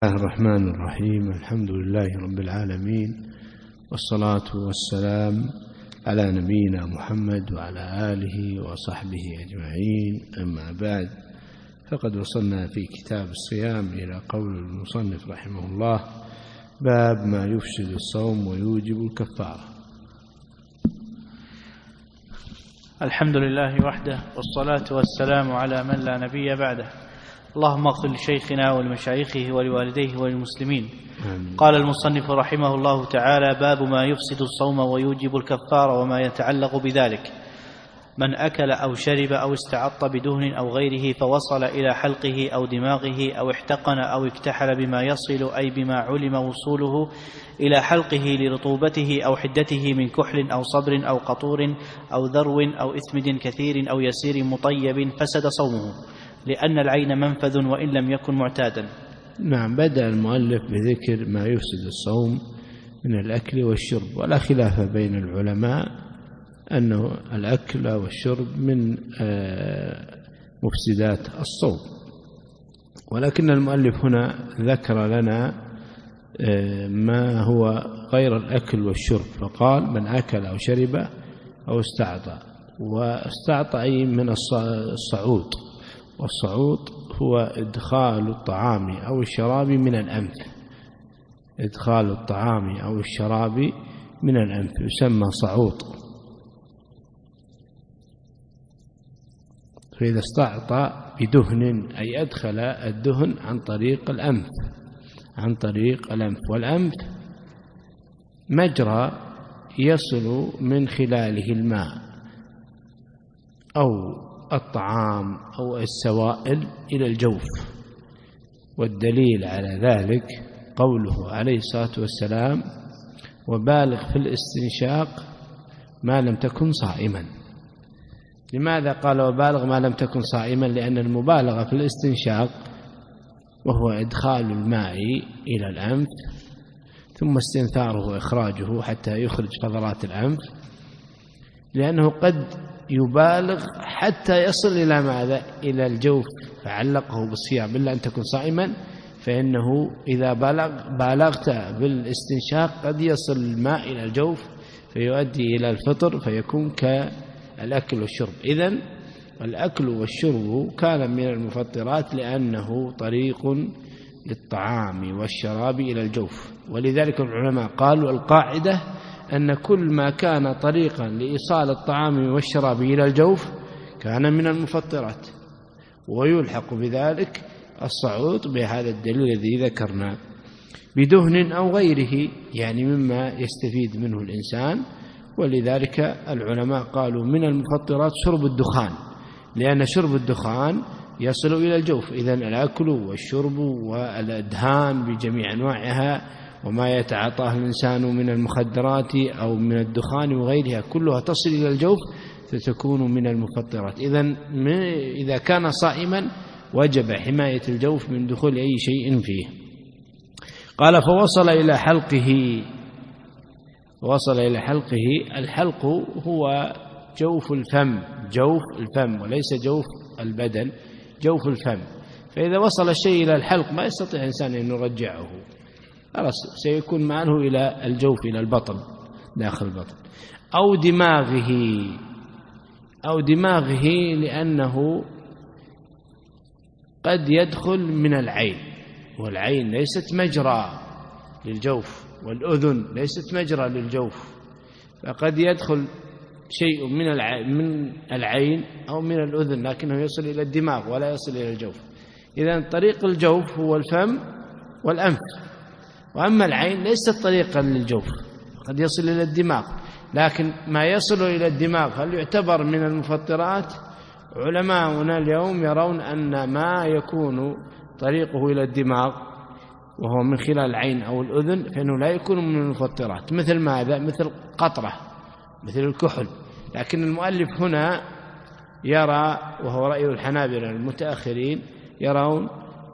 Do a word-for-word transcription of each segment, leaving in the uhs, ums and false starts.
الله الرحمن الرحيم. الحمد لله رب العالمين، والصلاة والسلام على نبينا محمد وعلى آله وصحبه أجمعين. أما بعد، فقد وصلنا في كتاب الصيام إلى قول المصنف رحمه الله: باب ما يفسد الصوم ويوجب الكفارة. الحمد لله وحده، والصلاة والسلام على من لا نبي بعده. اللهم اغفر لشيخنا ولمشايخه ولوالديه وللمسلمين. آمين. قال المصنف رحمه الله تعالى: باب ما يفسد الصوم ويوجب الكفارة وما يتعلق بذلك. من أكل أو شرب أو استعط بدهن أو غيره فوصل إلى حلقه أو دماغه أو احتقن أو اكتحل بما يصل، أي بما علم وصوله إلى حلقه لرطوبته أو حدته من كحل أو صبر أو قطور أو ذرو أو إثمد كثير أو يسير مطيب، فسد صومه، لأن العين منفذ وإن لم يكن معتادا. نعم. بدأ المؤلف بذكر ما يفسد الصوم من الأكل والشرب، ولا خلاف بين العلماء أنه الأكل والشرب من مفسدات الصوم، ولكن المؤلف هنا ذكر لنا ما هو غير الأكل والشرب، فقال: من أكل أو شرب أو استعطى. واستعطى أي من الصعود، والصعود هو إدخال الطعام أو الشراب من الأنف. إدخال الطعام أو الشراب من الأنف يسمى صعود. فإذا استعطى بدهن أي أدخل الدهن عن طريق الأنف، عن طريق الأنف. والأنف مجرى يصل من خلاله الماء أو الطعام أو السوائل إلى الجوف. والدليل على ذلك قوله عليه الصلاة والسلام: وبالغ في الاستنشاق ما لم تكن صائما. لماذا قال وبالغ ما لم تكن صائما؟ لأن المبالغة في الاستنشاق وهو إدخال الماء إلى الأنف ثم استنثاره وإخراجه حتى يخرج فضلات الأنف، لأنه قد يبالغ حتى يصل إلى ماذا؟ إلى الجوف، فعلقه بالصيام: إلا أن تكون صائما، فإنه إذا بالغ بالغت بالاستنشاق قد يصل الماء إلى الجوف فيؤدي إلى الفطر، فيكون كالأكل والشرب. إذن الأكل والشرب كان من المفطرات لأنه طريق للطعام والشراب إلى الجوف. ولذلك العلماء قالوا: القاعدة أن كل ما كان طريقا لإيصال الطعام والشراب إلى الجوف كان من المفطرات، ويلحق بذلك الصعود بهذا الدليل الذي ذكرنا، بدهن أو غيره، يعني مما يستفيد منه الإنسان. ولذلك العلماء قالوا من المفطرات شرب الدخان، لأن شرب الدخان يصل إلى الجوف. إذن الأكل والشرب والأدهان بجميع أنواعها وما يتعاطاه الإنسان من المخدرات أو من الدخان وغيرها كلها تصل إلى الجوف فتكون من المفطرات. إذن إذا كان صائما وجب حماية الجوف من دخول أي شيء فيه. قال: فوصل إلى حلقه. وصل إلى حلقه. الحلق هو جوف الفم، جوف الفم وليس جوف البدن، جوف الفم. فإذا وصل الشيء إلى الحلق ما يستطيع الإنسان أن يرجعه، خلاص سيكون معه إلى الجوف، إلى البطن، داخل البطن. أو دماغه، أو دماغه لأنه قد يدخل من العين، والعين ليست مجرى للجوف، والأذن ليست مجرى للجوف، فقد يدخل شيء من من العين أو من الأذن لكنه يصل إلى الدماغ ولا يصل إلى الجوف. إذن طريق الجوف هو الفم والأنف، وأما العين ليست طريقا للجوف، قد يصل إلى الدماغ. لكن ما يصل إلى الدماغ هل يعتبر من المفطرات؟ علماؤنا اليوم يرون أن ما يكون طريقه إلى الدماغ وهو من خلال العين أو الأذن فإنه لا يكون من المفطرات. مثل ماذا؟ مثل قطرة، مثل الكحل. لكن المؤلف هنا يرى، وهو رأي الحنابلة المتأخرين، يرون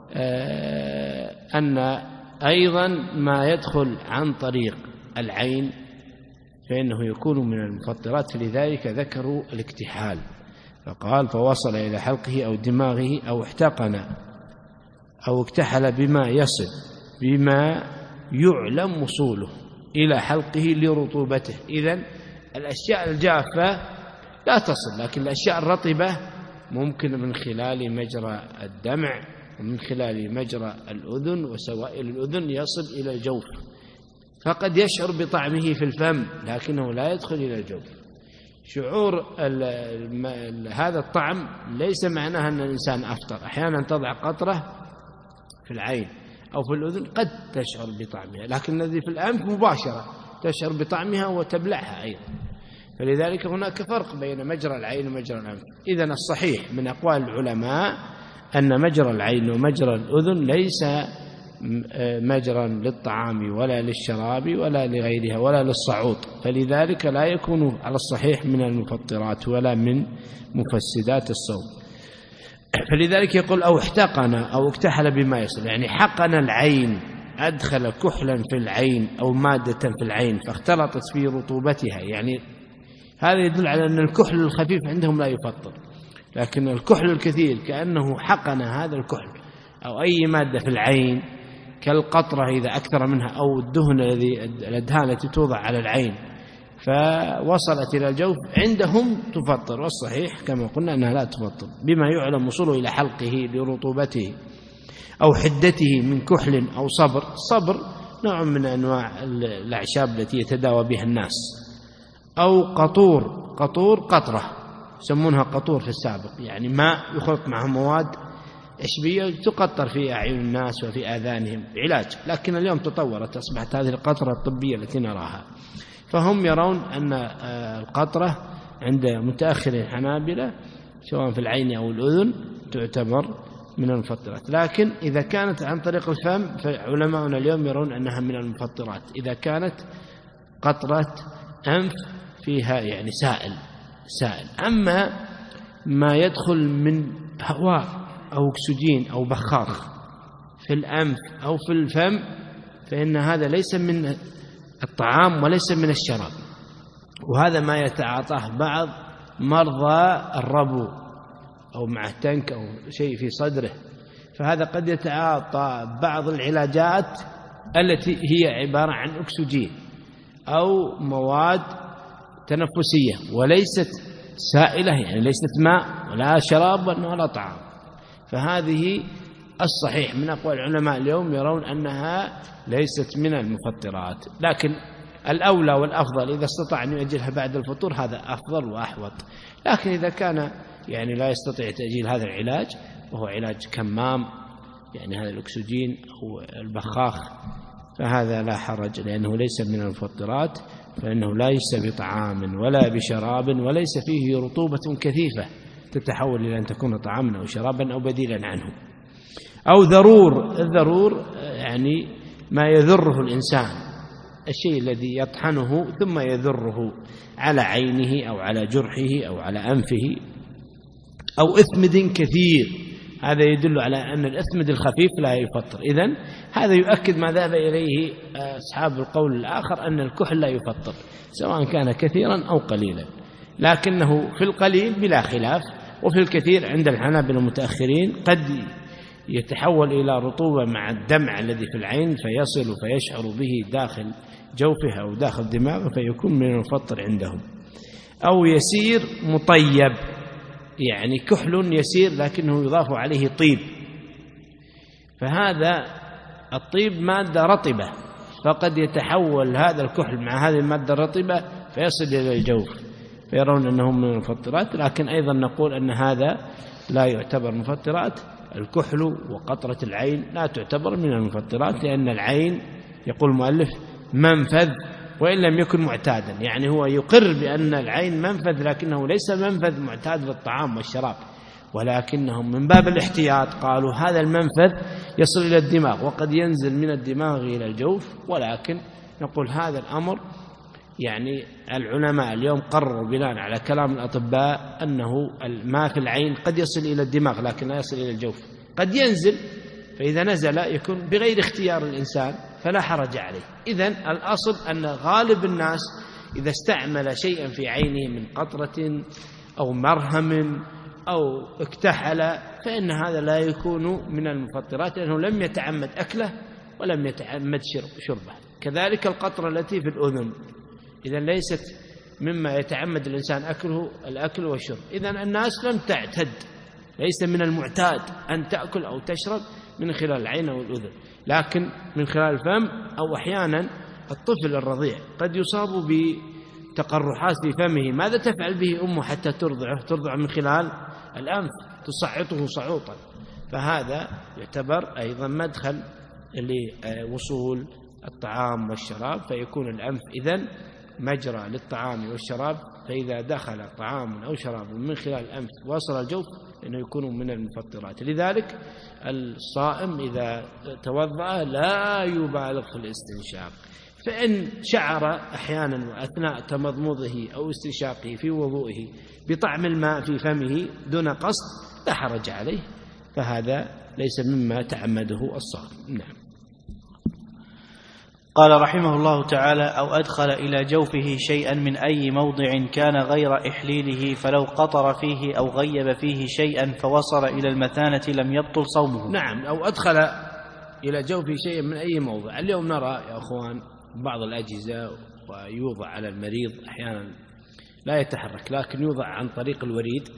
أن أيضا ما يدخل عن طريق العين فإنه يكون من المفطرات، فلذلك ذكروا الاكتحال. فقال: فوصل إلى حلقه أو دماغه أو احتقن أو اكتحل بما يصل بما يعلم وصوله إلى حلقه لرطوبته. إذن الأشياء الجافة لا تصل، لكن الأشياء الرطبة ممكن من خلال مجرى الدمع ومن خلال مجرى الأذن وسوائل الأذن يصل إلى الجوف، فقد يشعر بطعمه في الفم لكنه لا يدخل إلى الجوف. شعور ال ال هذا الطعم ليس معناها أن الإنسان أفطر. أحيانا تضع قطرة في العين أو في الأذن قد تشعر بطعمها، لكن الذي في الأنف مباشرة تشعر بطعمها وتبلعها أيضا. فلذلك هناك فرق بين مجرى العين ومجرى الأنف. إذن الصحيح من أقوال العلماء أن مجرى العين ومجرى الأذن ليس مجرى للطعام ولا للشراب ولا لغيرها ولا للصعود، فلذلك لا يكون على الصحيح من المفطرات ولا من مفسدات الصوم. فلذلك يقول أو احتقن أو اكتحل بما يصل، يعني حقن العين، أدخل كحلا في العين أو مادة في العين فاختلطت في رطوبتها، يعني هذا يدل على أن الكحل الخفيف عندهم لا يفطر، لكن الكحل الكثير كأنه حقن هذا الكحل أو أي مادة في العين كالقطرة إذا أكثر منها أو الدهن الذي الأدهان التي توضع على العين فوصلت إلى الجوف عندهم تفطر، والصحيح كما قلنا أنها لا تفطر بما يعلم وصوله إلى حلقه لرطوبته أو حدته من كحل أو صبر. الصبر نوع من أنواع الأعشاب التي يتداوى بها الناس، أو قطور، قطور قطرة يسمونها قطور في السابق، يعني ماء يخلط معه مواد عشبية تقطر في أعين الناس وفي آذانهم علاج، لكن اليوم تطورت أصبحت هذه القطرة الطبية التي نراها. فهم يرون أن القطرة عند متأخر الحنابلة سواء في العين أو الأذن تعتبر من المفطرات، لكن إذا كانت عن طريق الفم فعلماؤنا اليوم يرون أنها من المفطرات إذا كانت قطرة أنف فيها يعني سائل سائل. أما ما يدخل من هواء أو أكسجين أو بخاخ في الأنف أو في الفم فإن هذا ليس من الطعام وليس من الشراب، وهذا ما يتعاطاه بعض مرضى الربو أو مع تنك أو شيء في صدره، فهذا قد يتعاطى بعض العلاجات التي هي عبارة عن أكسجين أو مواد تنفسية وليست سائلة، يعني ليست ماء ولا شراب ولا طعام. فهذه الصحيح من أقوال العلماء اليوم يرون أنها ليست من المفطرات، لكن الأولى والأفضل إذا استطاع أن يؤجلها بعد الفطور هذا أفضل وأحوط. لكن إذا كان يعني لا يستطيع تأجيل هذا العلاج وهو علاج كمام يعني هذا الأكسجين أو البخاخ فهذا لا حرج، لأنه ليس من المفطرات، فإنه ليس بطعام ولا بشراب وليس فيه رطوبة كثيفة تتحول إلى أن تكون طعاما أو شرابا أو بديلا عنه. أو ذرور، الذرور يعني ما يذره الإنسان، الشيء الذي يطحنه ثم يذره على عينه أو على جرحه أو على أنفه. أو إثمد كثير، هذا يدل على أن الإثمد الخفيف لا يفطر. إذن هذا يؤكد ما ذهب إليه أصحاب القول الآخر أن الكحل لا يفطر سواء كان كثيرا أو قليلا، لكنه في القليل بلا خلاف، وفي الكثير عند الحنابلة المتأخرين قد يتحول إلى رطوبة مع الدمع الذي في العين فيصل فيشعر به داخل جوفه أو داخل دماغه فيكون من المفطر عندهم. أو يسير مطيب، يعني كحل يسير لكنه يضاف عليه طيب، فهذا الطيب مادة رطبة فقد يتحول هذا الكحل مع هذه المادة الرطبة فيصل إلى الجوف فيرون أنه من المفطرات، لكن أيضا نقول أن هذا لا يعتبر مفطرات. الكحل وقطرة العين لا تعتبر من المفطرات، لأن العين يقول المؤلف منفذ وإن لم يكن معتادا، يعني هو يقر بأن العين منفذ لكنه ليس منفذ معتاد للطعام والشراب، ولكنهم من باب الاحتياط قالوا هذا المنفذ يصل إلى الدماغ وقد ينزل من الدماغ إلى الجوف. ولكن نقول هذا الأمر يعني العلماء اليوم قرروا بناء على كلام الأطباء أنه الماء في العين قد يصل إلى الدماغ لكن لا يصل إلى الجوف، قد ينزل، فإذا نزل يكون بغير اختيار الإنسان فلا حرج عليه. إذن الأصل أن غالب الناس إذا استعمل شيئا في عينه من قطرة أو مرهم أو اكتحل فإن هذا لا يكون من المفطرات، لأنه لم يتعمد أكله ولم يتعمد شربه. كذلك القطرة التي في الأذن إذا ليست مما يتعمد الإنسان أكله الأكل والشرب. إذا الناس لم تعتد، ليس من المعتاد أن تأكل أو تشرب من خلال العين أو الأذن، لكن من خلال الفم، أو أحيانا الطفل الرضيع قد يصاب بتقرحات في فمه، ماذا تفعل به أمه حتى ترضعه؟ ترضع من خلال الأنف، تصعطه صعوطا، فهذا يعتبر أيضا مدخل لوصول الطعام والشراب، فيكون الأنف إذن مجرى للطعام والشراب، فإذا دخل طعام أو شراب من خلال الأنف وصل الجوف إنه يكون من المفطرات. لذلك الصائم إذا توضأ لا يبالغ في الاستنشاق، فإن شعر أحيانا وأثناء تمضمضه أو استنشاقه في وضوئه بطعم الماء في فمه دون قصد لا حرج عليه، فهذا ليس مما تعمده الصائم. نعم. قال رحمه الله تعالى: أو أدخل إلى جوفه شيئا من أي موضع كان غير إحليله، فلو قطر فيه أو غيب فيه شيئا فوصل إلى المثانة لم يبطل صومه. نعم، أو أدخل إلى جوفه شيئا من أي موضع. اليوم نرى يا أخوان بعض الأجهزة ويوضع على المريض أحيانا لا يتحرك، لكن يوضع عن طريق الوريد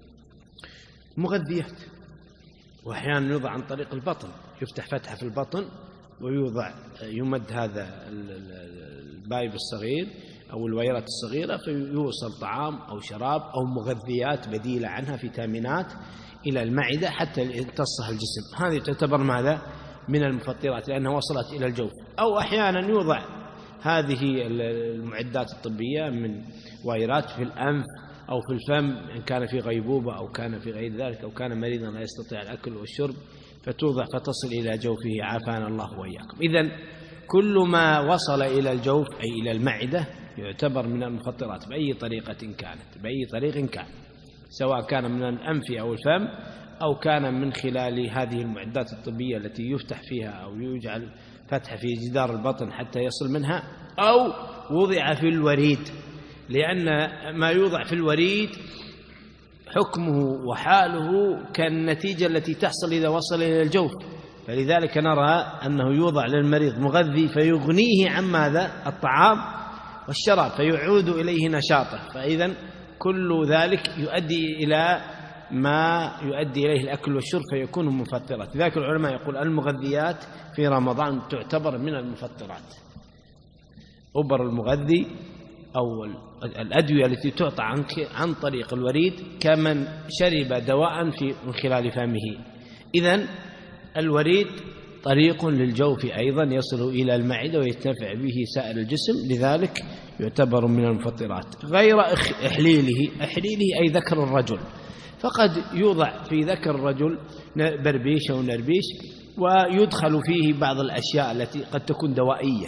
مغذيات، وأحيانا يوضع عن طريق البطن، يفتح فتحة في البطن ويوضع يمد هذا البايب الصغير أو الويرات الصغيرة فيوصل طعام أو شراب أو مغذيات بديلة عنها، فيتامينات، إلى المعدة حتى يمتصها الجسم. هذه تعتبر ماذا؟ من المفطرات، لأنها وصلت إلى الجوف. أو أحيانا يوضع هذه المعدات الطبية من ويرات في الأنف أو في الفم إن كان في غيبوبة أو كان في غير ذلك أو كان مريضا لا يستطيع الأكل والشرب، فتوضع فتصل إلى جوفه، عافانا الله وإياكم. إذن كل ما وصل إلى الجوف أي إلى المعدة يعتبر من المفطرات بأي طريقة كانت، بأي طريق كان، سواء كان من الأنف أو الفم أو كان من خلال هذه المعدات الطبية التي يفتح فيها أو يجعل فتح في جدار البطن حتى يصل منها، أو وضع في الوريد، لأن ما يوضع في الوريد حكمه وحاله كالنتيجة التي تحصل إذا وصل إلى الجوف، فلذلك نرى أنه يوضع للمريض مغذي فيغنيه عن ماذا؟ الطعام والشراب، فيعود إليه نشاطه. فإذا كل ذلك يؤدي إلى ما يؤدي إليه الأكل والشرب فيكون مفطرات. لذلك العلماء يقول المغذيات في رمضان تعتبر من المفطرات. أبر المغذي أو الأدوية التي تعطى عن طريق الوريد كمن شرب دواء في من خلال فمه. إذن الوريد طريق للجوف أيضا يصل إلى المعدة ويتنفع به سائر الجسم، لذلك يعتبر من المفطرات. غير إحليله، إحليله أي ذكر الرجل، فقد يوضع في ذكر الرجل بربيش أو نربيش ويدخل فيه بعض الأشياء التي قد تكون دوائية،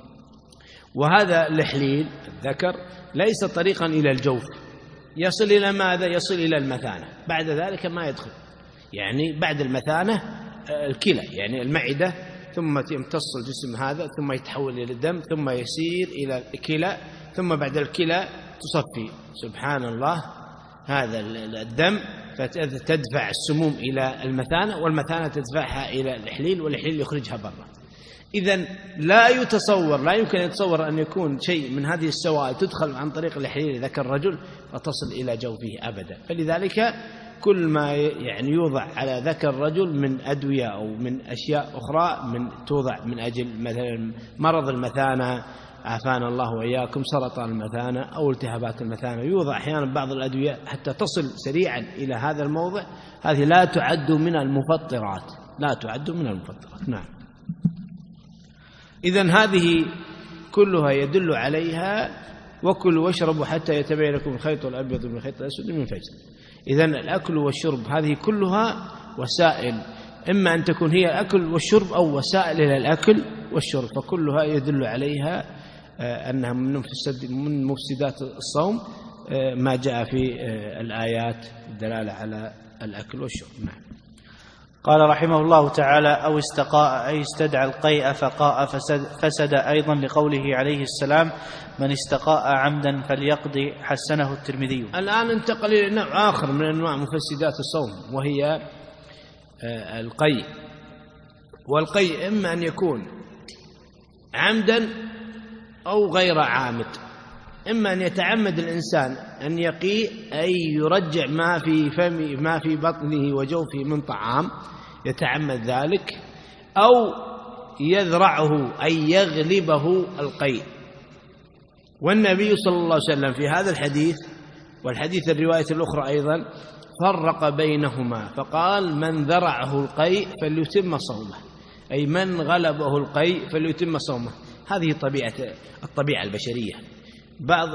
وهذا الإحليل الذكر ليس طريقا إلى الجوف، يصل إلى ماذا؟ يصل إلى المثانة، بعد ذلك ما يدخل، يعني بعد المثانة الكلى، يعني المعدة، ثم يمتص الجسم هذا ثم يتحول إلى الدم ثم يسير إلى الكلى، ثم بعد الكلى تصفي سبحان الله هذا الدم فتدفع السموم إلى المثانة، والمثانة تدفعها إلى الإحليل، والإحليل يخرجها برا. إذن لا يتصور، لا يمكن أن يتصور أن يكون شيء من هذه السوائل تدخل عن طريق الإحليل ذكر الرجل فتصل إلى جوفه أبدا. فلذلك كل ما يعني يوضع على ذكر الرجل من أدوية أو من أشياء أخرى من توضع من أجل مثلا مرض المثانة، عافانا الله وإياكم، سرطان المثانة أو التهابات المثانة، يوضع أحيانا بعض الأدوية حتى تصل سريعا إلى هذا الموضع، هذه لا تعد من المفطرات، لا تعد من المفطرات. نعم. إذن هذه كلها يدل عليها وكلوا واشربوا حتى يتبين لكم الخيط الأبيض من الخيط الأسود من الفجر. إذن الأكل والشرب هذه كلها وسائل، إما أن تكون هي الأكل والشرب أو وسائل إلى الأكل والشرب، فكلها يدل عليها أنها من مفسدات الصوم ما جاء في الآيات الدلالة على الأكل والشرب. نعم. قال رحمه الله تعالى: أو استقاء أي استدعى القيء فقاء فسد, فسد أيضا لقوله عليه السلام: من استقاء عمدا فليقضي، حسنه الترمذي. الآن انتقل إلى نوع آخر من أنواع مفسدات الصوم وهي القيء. والقيء إما أن يكون عمدا أو غير عامد. إما أن يتعمد الإنسان أن يقي أي يرجع ما في فمه ما في بطنه وجوفه من طعام، يتعمد ذلك، أو يذرعه أي يغلبه القيء. والنبي صلى الله عليه وسلم في هذا الحديث والحديث الرواية الأخرى أيضا فرق بينهما فقال: من ذرعه القيء فليتم صومه، أي من غلبه القيء فليتم صومه. هذه طبيعة الطبيعة البشرية. بعض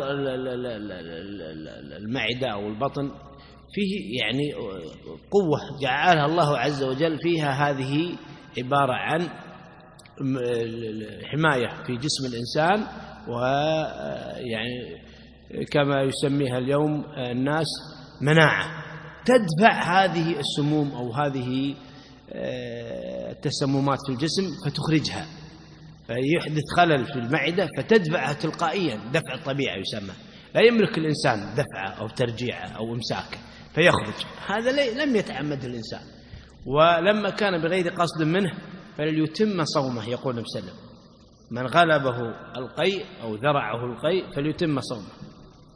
المعدة أو البطن فيه يعني قوة جعلها الله عز وجل فيها، هذه عبارة عن حماية في جسم الإنسان، ويعني كما يسميها اليوم الناس مناعة، تدفع هذه السموم أو هذه التسممات في الجسم فتخرجها، فيحدث خلل في المعدة فتدفعها تلقائيا، دفع الطبيعة يسمى. لا يملك الإنسان دفعه أو ترجيعه أو إمساكه فيخرج، هذا لم يتعمد الإنسان. ولما كان بغير قصد منه فليتم صومه، يقول النبي صلى الله عليه وسلم: من غلبه القيء أو ذرعه القيء فليتم صومه.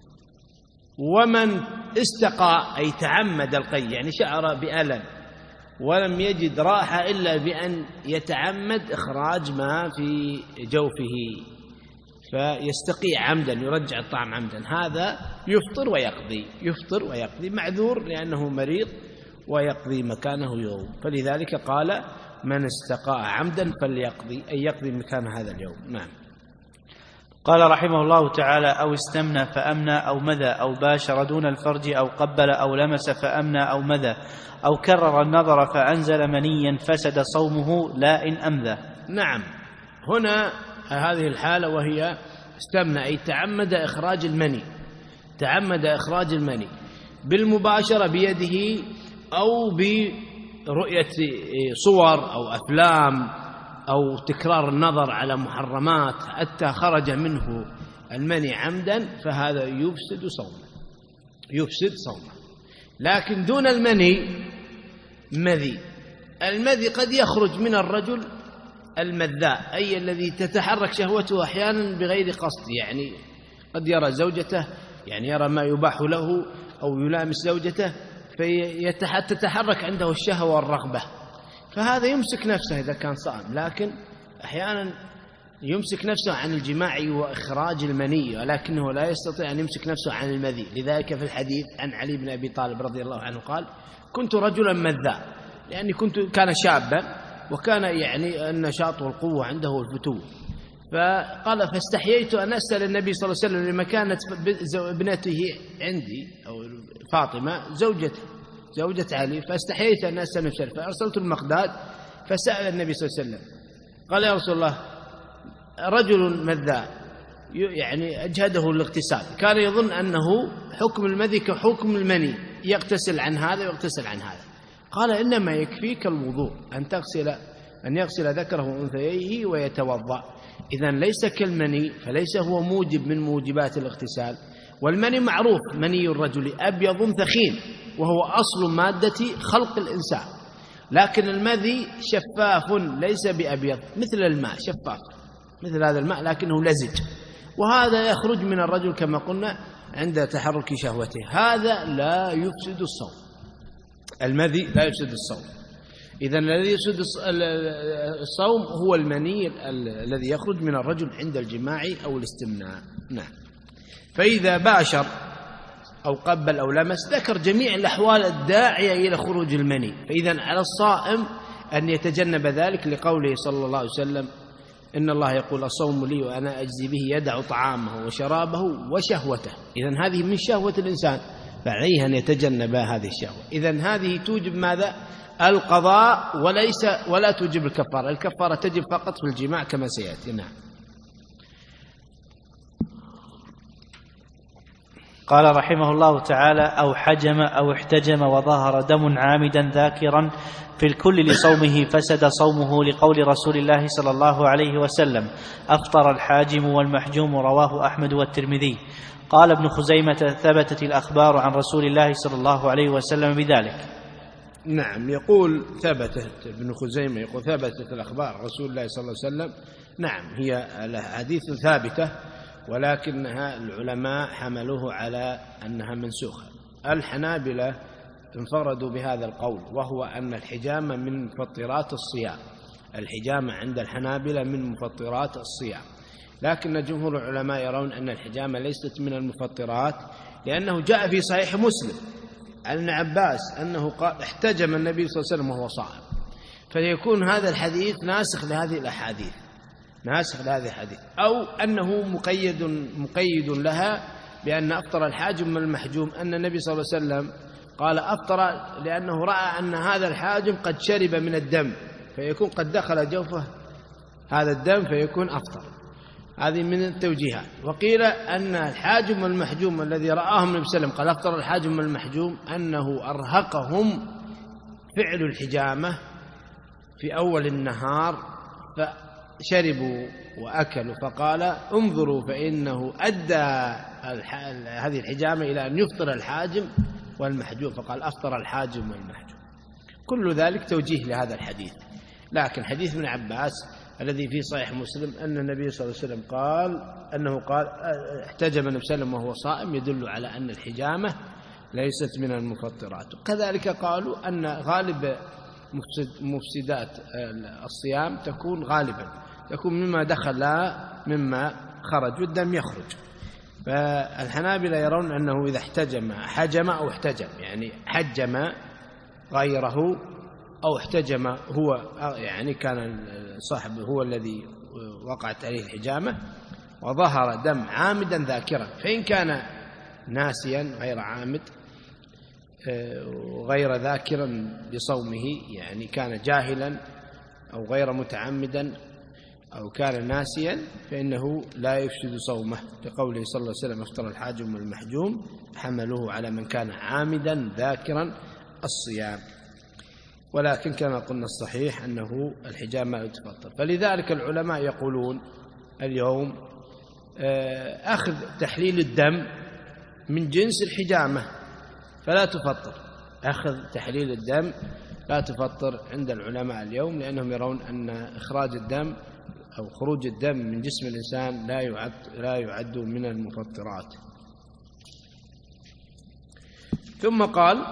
ومن استقى أي تعمد القيء، يعني شعر بألم ولم يجد راحة إلا بأن يتعمد إخراج ما في جوفه فيستقي عمدا، يرجع الطعام عمدا، هذا يفطر ويقضي، يفطر ويقضي، معذور لأنه مريض ويقضي مكانه يوم. فلذلك قال: من استقاء عمدا فليقضي، أي يقضي مكان هذا اليوم. نعم. قال رحمه الله تعالى: أو استمنى فأمنى أو مذى أو باشر دون الفرج أو قبل أو لمس فأمنى أو مذى أو كرر النظر فأنزل منيا فسد صومه لا إن أمذى. نعم. هنا هذه الحالة وهي استمنى أي تعمد إخراج المني، تعمد إخراج المني بالمباشرة بيده أو برؤية صور أو أفلام أو تكرار النظر على محرمات حتى خرج منه المني عمدا، فهذا يفسد صومه، يفسد صومه. لكن دون المني مذي، المذي قد يخرج من الرجل المذاء، أي الذي تتحرك شهوته أحيانا بغير قصد، يعني قد يرى زوجته، يعني يرى ما يباح له أو يلامس زوجته فتتحرك عنده الشهوة والرغبة، فهذا يمسك نفسه إذا كان صائم. لكن أحيانا يمسك نفسه عن الجماع وإخراج المني، ولكنه لا يستطيع أن يمسك نفسه عن المذي. لذلك في الحديث عن علي بن أبي طالب رضي الله عنه قال: كنت رجلا مذاء، يعني كنت كان شابا وكان يعني النشاط والقوة عنده الفتوة، فقال: فاستحييت أن أسأل النبي صلى الله عليه وسلم لما كانت ابنته عندي أو فاطمة زوجته زوجة علي، فاستحييت أن أسأل النبي، فأرسلت المقداد فسأل النبي صلى الله عليه وسلم، قال: يا رسول الله، رجل مذاء يعني أجهده الاغتسال، كان يظن أنه حكم المذي كحكم المني، يغتسل عن هذا ويغتسل عن هذا. قال: إنما يكفيك الوضوء أن تغسل أن يغسل ذكره وأنثيه ويتوضأ. إذن ليس كالمني، فليس هو موجب من موجبات الاغتسال. والمني معروف، مني الرجل أبيض ثخين وهو أصل مادة خلق الإنسان، لكن المذي شفاف ليس بأبيض، مثل الماء شفاف مثل هذا الماء لكنه لزج، وهذا يخرج من الرجل كما قلنا عند تحرك شهوته، هذا لا يفسد الصوم، المذي لا يفسد الصوم. إذن الذي يفسد الصوم هو المني الذي يخرج من الرجل عند الجماع أو الاستمناء. نعم. فإذا باشر أو قبل أو لمس ذكر جميع الأحوال الداعية إلى خروج المني، فإذا على الصائم أن يتجنب ذلك لقوله صلى الله عليه وسلم: إن الله يقول: الصوم لي وأنا أجزي به، يدع طعامه وشرابه وشهوته. إذن هذه من شهوة الإنسان، فعليه أن يتجنب هذه الشهوة. إذن هذه توجب ماذا؟ القضاء، وليس ولا توجب الكفارة. الكفارة تجب فقط في الجماع كما سيأتي. نعم. قال رحمه الله تعالى: أو حجم أو احتجم وظهر دم عامدا ذاكرا في الكل لصومه فسد صومه، لقول رسول الله صلى الله عليه وسلم: أفطر الحاجم والمحجوم، رواه أحمد والترمذي. قال ابن خزيمة: ثبتت الأخبار عن رسول الله صلى الله عليه وسلم بذلك. نعم. يقول ثبتت ابن خزيمة يقول ثبتت الأخبار رسول الله صلى الله عليه وسلم. نعم، هي حديث ثابتة، ولكنها العلماء حملوه على أنها منسوخة. الحنابلة انفردوا بهذا القول، وهو أن الحجامة من مفطرات الصيام. الحجامة عند الحنابلة من مفطرات الصيام، لكن جمهور العلماء يرون أن الحجامة ليست من المفطرات، لأنه جاء في صحيح مسلم عن ابن عباس أنه قال احتجم النبي صلى الله عليه وسلم وهو صائم، فيكون هذا الحديث ناسخ لهذه الأحاديث، ناسخ لهذه الحديث، أو أنه مقيد مقيد لها بأن أفطر الحاجم من المحجوم، أن النبي صلى الله عليه وسلم قال أفطر لأنه رأى أن هذا الحاجم قد شرب من الدم، فيكون قد دخل جوفه هذا الدم فيكون أفطر. هذه من التوجيهات. وقيل أن الحاجم والمحجوم الذي رآهم النبي صلى الله عليه وسلم قال أفطر الحاجم والمحجوم أنه أرهقهم فعل الحجامة في أول النهار فشربوا وأكلوا، فقال انظروا فإنه أدى هذه الحجامة إلى أن يفطر الحاجم والمحجوم، فقال أفطر الحاجم والمحجوم. كل ذلك توجيه لهذا الحديث. لكن حديث ابن عباس الذي في صحيح مسلم أن النبي صلى الله عليه وسلم قال أنه قال احتجم النبي صلى الله عليه وسلم وهو صائم، يدل على أن الحجامة ليست من المفطرات. وكذلك قالوا أن غالب مفسدات الصيام تكون غالبا تكون مما دخل مما خرج، والدم يخرج. فالحنابلة يرون أنه إذا احتجم حجم أو احتجم، يعني حجم غيره أو احتجم هو، يعني كان صاحب هو الذي وقعت عليه الحجامة وظهر دم عامدا ذاكرا، فإن كان ناسيا غير عامد غير ذاكرا لصومه، يعني كان جاهلا أو غير متعمدا أو كان ناسيا، فإنه لا يفسد صومه، لقوله صلى الله عليه وسلم افطر الحاجم والمحجوم، حملوه على من كان عامدا ذاكرا الصيام. ولكن كما قلنا الصحيح أنه الحجامة لا تفطر. فلذلك العلماء يقولون اليوم أخذ تحليل الدم من جنس الحجامة فلا تفطر، أخذ تحليل الدم لا تفطر عند العلماء اليوم، لأنهم يرون أن إخراج الدم أو خروج الدم من جسم الإنسان لا يعد لا يعد من المفطرات. ثم قال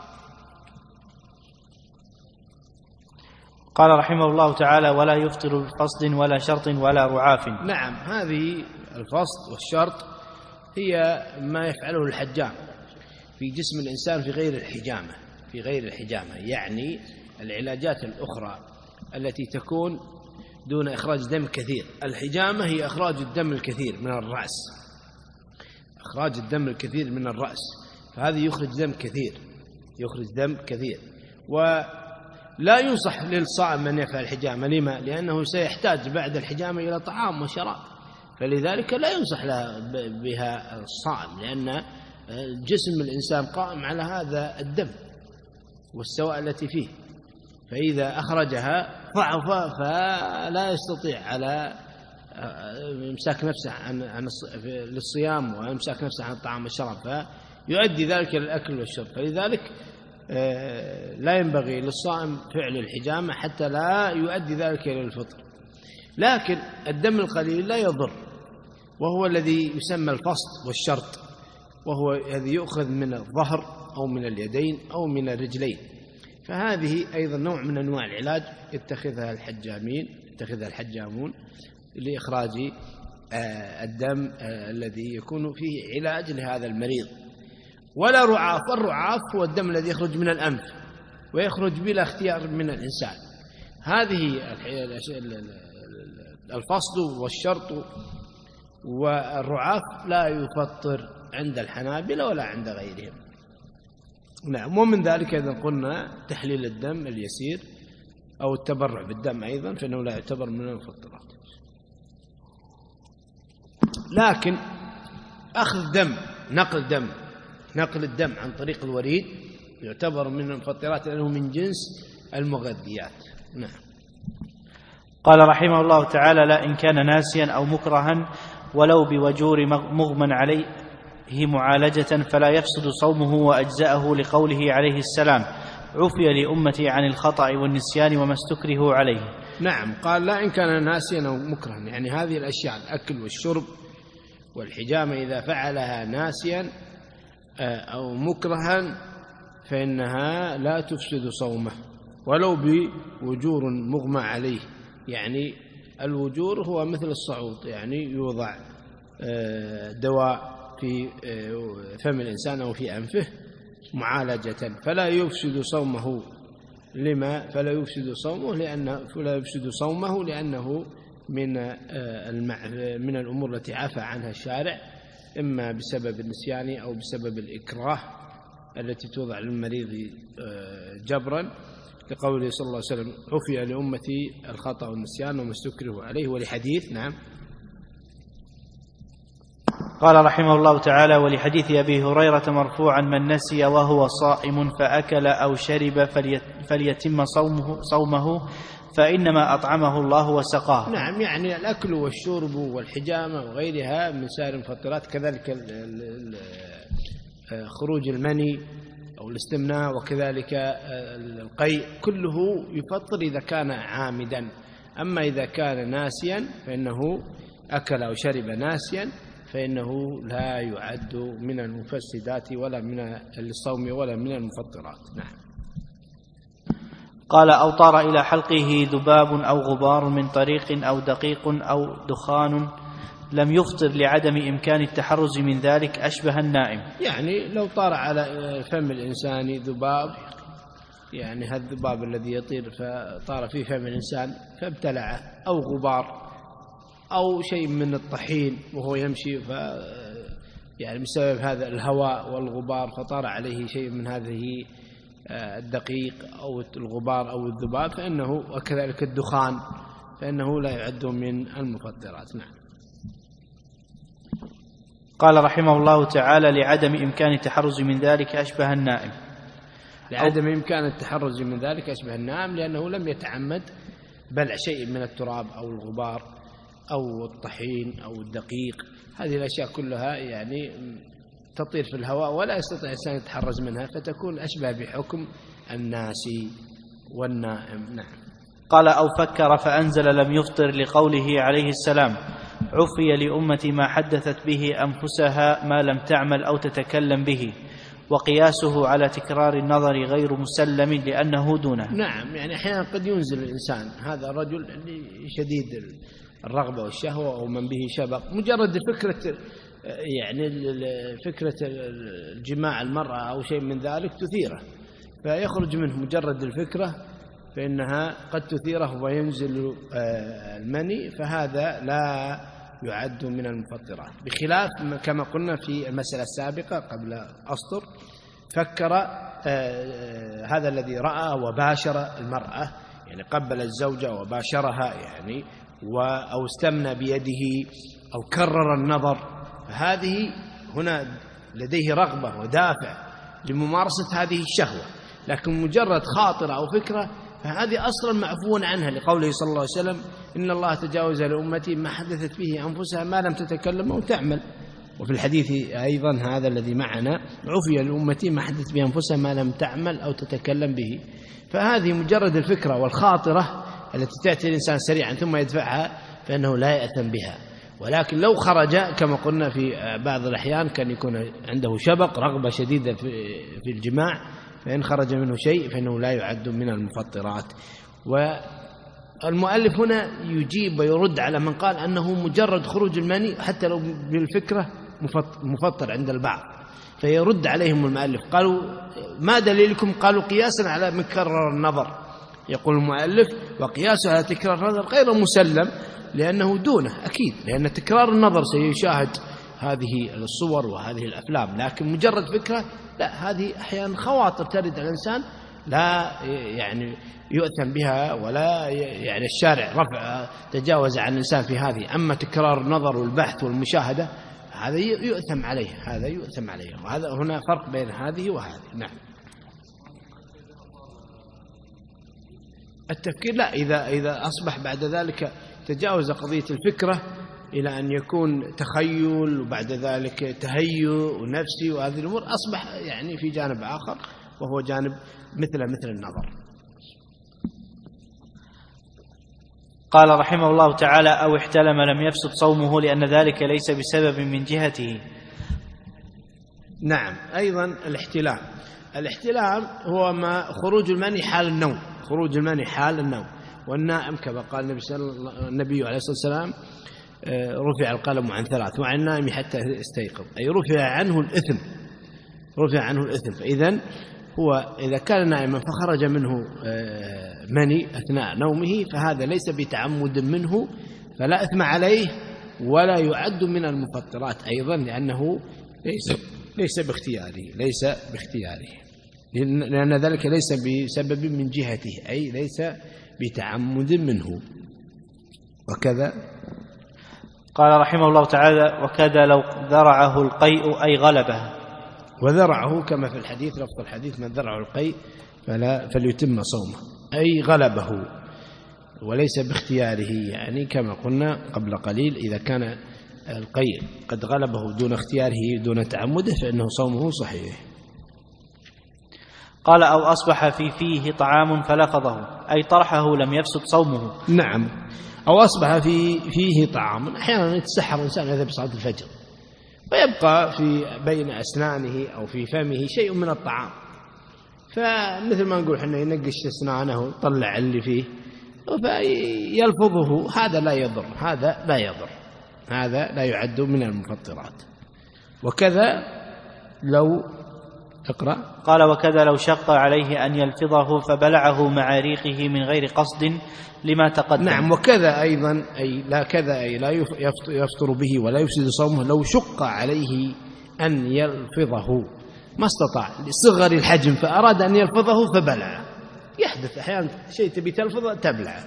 قال رحمه الله تعالى: ولا يفطر بفصد ولا شرط ولا رعاف. نعم، هذه الفصد والشرط هي ما يفعله الحجام في جسم الإنسان في غير الحجامة في غير الحجامة يعني العلاجات الأخرى التي تكون دون إخراج دم كثير. الحجامة هي إخراج الدم الكثير من الرأس، إخراج الدم الكثير من الرأس، فهذه يخرج دم كثير يخرج دم كثير ولا ينصح للصائم أن يفعل الحجامة. لما؟ لأنه سيحتاج بعد الحجامة إلى طعام وشراب، فلذلك لا ينصح بها الصائم، لأن جسم الإنسان قائم على هذا الدم والسوائل التي فيه، فإذا أخرجها ضعف فلا يستطيع على إمساك نفسه عن عن للصيام وإمساك نفسه عن الطعام والشراب، فيؤدي ذلك للأكل والشرب. فلذلك لا ينبغي للصائم فعل الحجامة حتى لا يؤدي ذلك إلى الفطر. لكن الدم القليل لا يضر، وهو الذي يسمى الفصد والشرط، وهو الذي يؤخذ من الظهر أو من اليدين أو من الرجلين، فهذه أيضا نوع من أنواع العلاج يتخذها الحجامين يتخذها الحجامون لإخراج الدم الذي يكون فيه علاج لهذا المريض. ولا رعاف، الرعاف هو الدم الذي يخرج من الأنف ويخرج بلا اختيار من الإنسان. هذه الفصد والشرط والرعاف لا يفطر عند الحنابلة ولا عند غيرهم. نعم. ومن ذلك إذا قلنا تحليل الدم اليسير أو التبرع بالدم أيضا فإنه لا يعتبر من المفطرات. لكن أخذ دم نقل دم نقل الدم عن طريق الوريد يعتبر من المفطرات لأنه من جنس المغذيات. نعم. قال رحمه الله تعالى: لا إن كان ناسيا أو مكرها ولو بوجور مغمى عليه معالجة فلا يفسد صومه وأجزاءه، لقوله عليه السلام: عفي لأمتي عن الخطأ والنسيان وما استكرهوا عليه. نعم، قال لا إن كان ناسيا أو مكرها، يعني هذه الأشياء الأكل والشرب والحجامة إذا فعلها ناسيا أو مكرها فإنها لا تفسد صومه ولو بوجور مغمى عليه. يعني الوجور هو مثل الصعود، يعني يوضع دواء في فم الإنسان أو في أنفه معالجة، فلا يفسد صومه. لما فلا يفسد صومه؟ لأنه فلا يفسد صومه لأنه من من الأمور التي عفى عنها الشارع، إما بسبب النسيان أو بسبب الإكراه التي توضع للمريض جبرا، لقوله صلى الله عليه وسلم عفي لأمتي الخطأ والنسيان وما استكرهوا عليه، ولحديث نعم. قال رحمه الله تعالى: ولحديث أبي هريرة مرفوعا: من نسي وهو صائم فأكل أو شرب فليتم صومه, صومه فإنما أطعمه الله وسقاه. نعم، يعني الأكل والشرب والحجامة وغيرها من سائر المفطرات، كذلك خروج المني أو الاستمناء، وكذلك القيء، كله يفطر إذا كان عامدا. أما إذا كان ناسيا فإنه أكل أو شرب ناسيا فإنه لا يعد من المفسدات ولا من الصوم ولا من المفطرات. نعم. قال: أو طار إلى حلقه ذباب أو غبار من طريق أو دقيق أو دخان لم يفطر لعدم إمكان التحرز من ذلك، أشبه النائم. يعني لو طار على فم الإنسان ذباب، يعني هذا الذباب الذي يطير فطار في فم الإنسان فابتلعه، أو غبار أو شيء من الطحين وهو يمشي ف يعني بسبب هذا الهواء والغبار فطار عليه شيء من هذه الدقيق أو الغبار أو الذباب، فإنه وكذلك الدخان فإنه لا يعد من المفطرات. نعم. قال رحمه الله تعالى: لعدم إمكان التحرز من ذلك أشبه النائم. لعدم إمكان التحرز من ذلك أشبه النائم لأنه لم يتعمد بلع شيء من التراب أو الغبار أو الطحين أو الدقيق، هذه الأشياء كلها يعني تطير في الهواء ولا يستطيع الإنسان يتحرز منها، فتكون أشبه بحكم الناسي والنائم. نعم. قال: أو فكر فأنزل لم يفطر لقوله عليه السلام: عفي لأمتي ما حدثت به أنفسها ما لم تعمل أو تتكلم به، وقياسه على تكرار النظر غير مسلم لأنه دونه. نعم، يعني أحيانا قد ينزل الإنسان هذا الرجل شديد الرغبة والشهوة أو من به شبق، مجرد فكرة يعني فكرة الجماع المرأة أو شيء من ذلك تثيره، فيخرج منه مجرد الفكرة فإنها قد تثيره وينزل المني، فهذا لا يعد من المفطرات، بخلاف كما قلنا في المسألة السابقة قبل أسطر، فكر هذا الذي رأى وباشر المرأة، يعني قبل الزوجة وباشرها يعني أو استمنى بيده أو كرر النظر، فهذه هنا لديه رغبة ودافع لممارسة هذه الشهوة، لكن مجرد خاطرة أو فكرة فهذه أصلا معفو عنها، لقوله صلى الله عليه وسلم: إن الله تجاوز لأمتي ما حدثت به أنفسها ما لم تتكلم أو تعمل. وفي الحديث أيضا هذا الذي معنا: عفي لأمتي ما حدثت به أنفسها ما لم تعمل أو تتكلم به. فهذه مجرد الفكرة والخاطرة التي تأتي الإنسان سريعا ثم يدفعها فإنه لا يأثم بها، ولكن لو خرج كما قلنا في بعض الأحيان كان يكون عنده شبق رغبة شديدة في الجماع، فإن خرج منه شيء فإنه لا يعد من المفطرات. والمؤلف هنا يجيب ويرد على من قال أنه مجرد خروج المني حتى لو بالفكرة مفطر عند البعض، فيرد عليهم المؤلف قالوا: ما دليلكم؟ قالوا: قياسا على مكرر النظر. يقول المؤلف: وقياسه على تكرار النظر غير مسلم لأنه دونه أكيد، لأن تكرار النظر سيشاهد هذه الصور وهذه الأفلام، لكن مجرد فكرة لا، هذه أحيانا خواطر ترد على الإنسان لا يعني يؤثم بها، ولا يعني الشارع رفع تجاوز عن الإنسان في هذه. أما تكرار النظر والبحث والمشاهدة هذا يؤثم عليه، هذا يؤثم عليه، وهذا هنا فرق بين هذه وهذه. نعم. التفكير لا، إذا إذا أصبح بعد ذلك تجاوز قضية الفكرة إلى أن يكون تخيل وبعد ذلك تهيؤ ونفسي وهذه الأمور، أصبح يعني في جانب آخر وهو جانب مثل مثل النظر. قال رحمه الله تعالى: أو احتلم لم يفسد صومه لأن ذلك ليس بسبب من جهته. نعم، أيضا الاحتلام الاحتلام هو ما خروج المني حال النوم، خروج المني حال النوم. والنائم كما قال النبي, النبي عليه الصلاة والسلام: رفع القلم عن ثلاث وعن النائم حتى يستيقظ، أي رفع عنه الإثم، رفع عنه الإثم. فإذن هو إذا كان نائما فخرج منه مني أثناء نومه فهذا ليس بتعمد منه، فلا إثم عليه ولا يعد من المفطرات أيضا، لأنه ليس ليس باختياره ليس باختياره لأن ذلك ليس بسبب من جهته، أي ليس بتعمد منه. وكذا قال رحمه الله تعالى: وكذا لو ذرعه القيء أي غلبه. وذرعه كما في الحديث، لفظ الحديث: من ذرعه القيء فلا فليتم صومه، أي غلبه وليس باختياره، يعني كما قلنا قبل قليل إذا كان القيء قد غلبه دون اختياره دون تعمده فإنه صومه صحيح. قال: أو أصبح في فيه طعام فلفظه، أي طرحه لم يفسد صومه. نعم، أو أصبح في فيه طعام. أحيانا يتسحر الإنسان يذهب بصلاة الفجر ويبقى في بين أسنانه أو في فمه شيء من الطعام، فمثل ما نقول حنا ينقش أسنانه طلع اللي فيه فيلفظه، هذا لا يضر، هذا لا يضر، هذا لا يعد من المفطرات. وكذا لو اقرأ. قال: وكذا لو شق عليه أن يلفظه فبلعه مع ريقه من غير قصد لما تقدم. نعم، وكذا أيضا أي لا كذا أي لا يفطر به ولا يفسد صومه لو شق عليه أن يلفظه ما استطاع لصغر الحجم فأراد أن يلفظه فبلع. يحدث أحيانا شيء تبي تلفظه تبلع،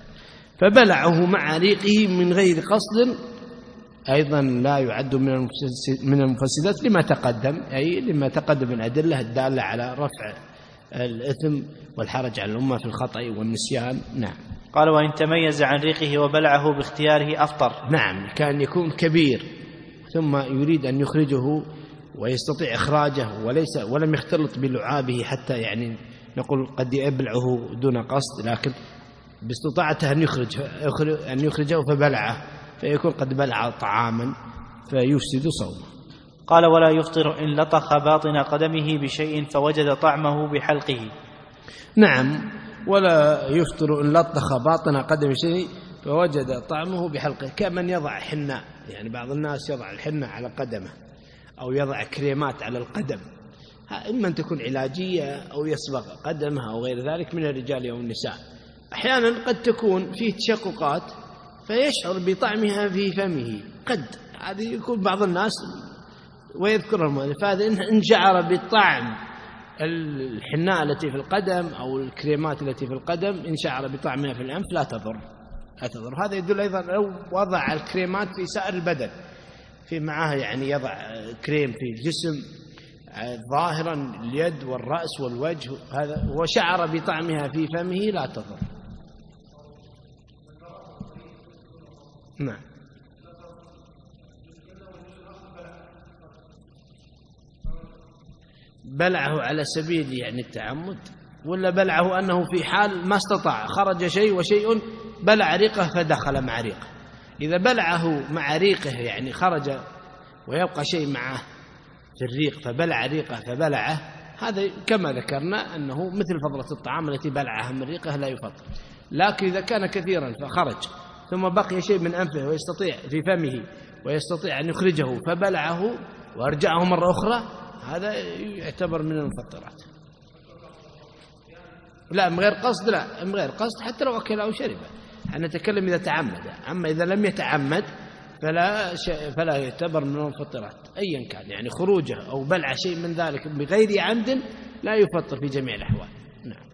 فبلعه مع ريقه من غير قصد أيضا لا يعد من المفسدات لما تقدم، أي لما تقدم من الأدلة الدالة على رفع الإثم والحرج على الأمة في الخطأ والنسيان. نعم. قال: وإن تميز عن ريقه وبلعه باختياره أفطر. نعم، كان يكون كبير ثم يريد أن يخرجه ويستطيع إخراجه وليس ولم يختلط بلعابه حتى يعني نقول قد يبلعه دون قصد، لكن باستطاعته أن يخرج أن يخرجه فبلعه فيكون قد بلع طعاما فيفسد صومه. قال: ولا يفطر إن لطخ باطن قدمه بشيء فوجد طعمه بحلقه. نعم، ولا يفطر إن لطخ باطن قدم شيء فوجد طعمه بحلقه، كمن يضع حناء، يعني بعض الناس يضع الحناء على قدمه أو يضع كريمات على القدم، إما أن تكون علاجية أو يصبغ قدمها أو غير ذلك من الرجال أو النساء. أحيانا قد تكون فيه تشققات فيشعر بطعمها في فمه، قد هذا يكون بعض الناس ويذكر المؤلف هذا إن شعر بطعم الحناء التي في القدم أو الكريمات التي في القدم إن شعر بطعمها في الأنف لا تضر لا تضر. هذا يدل أيضا لو وضع الكريمات في سائر البدن، في معها يعني يضع كريم في الجسم ظاهرا اليد والرأس والوجه هذا وشعر بطعمها في فمه لا تضر. نعم. بلعه على سبيل يعني التعمد، ولا بلعه أنه في حال ما استطاع خرج شيء وشيء بلع ريقه فدخل مع ريقه. إذا بلعه مع ريقه يعني خرج ويبقى شيء معه في الريق فبلع ريقه فبلعه، هذا كما ذكرنا أنه مثل فضلة الطعام التي بلعها من ريقه لا يفطر. لكن إذا كان كثيرا فخرج ثم بقي شيء من أنفه ويستطيع في فمه ويستطيع أن يخرجه فبلعه وأرجعه مرة أخرى، هذا يعتبر من المفطرات. لا من غير قصد، لا من غير قصد حتى لو أكل أو شرب، نتكلم إذا تعمد. أما إذا لم يتعمد فلا فلا يعتبر من المفطرات أيا كان، يعني خروجه أو بلع شيء من ذلك بغير عمد لا يفطر في جميع الأحوال. نعم.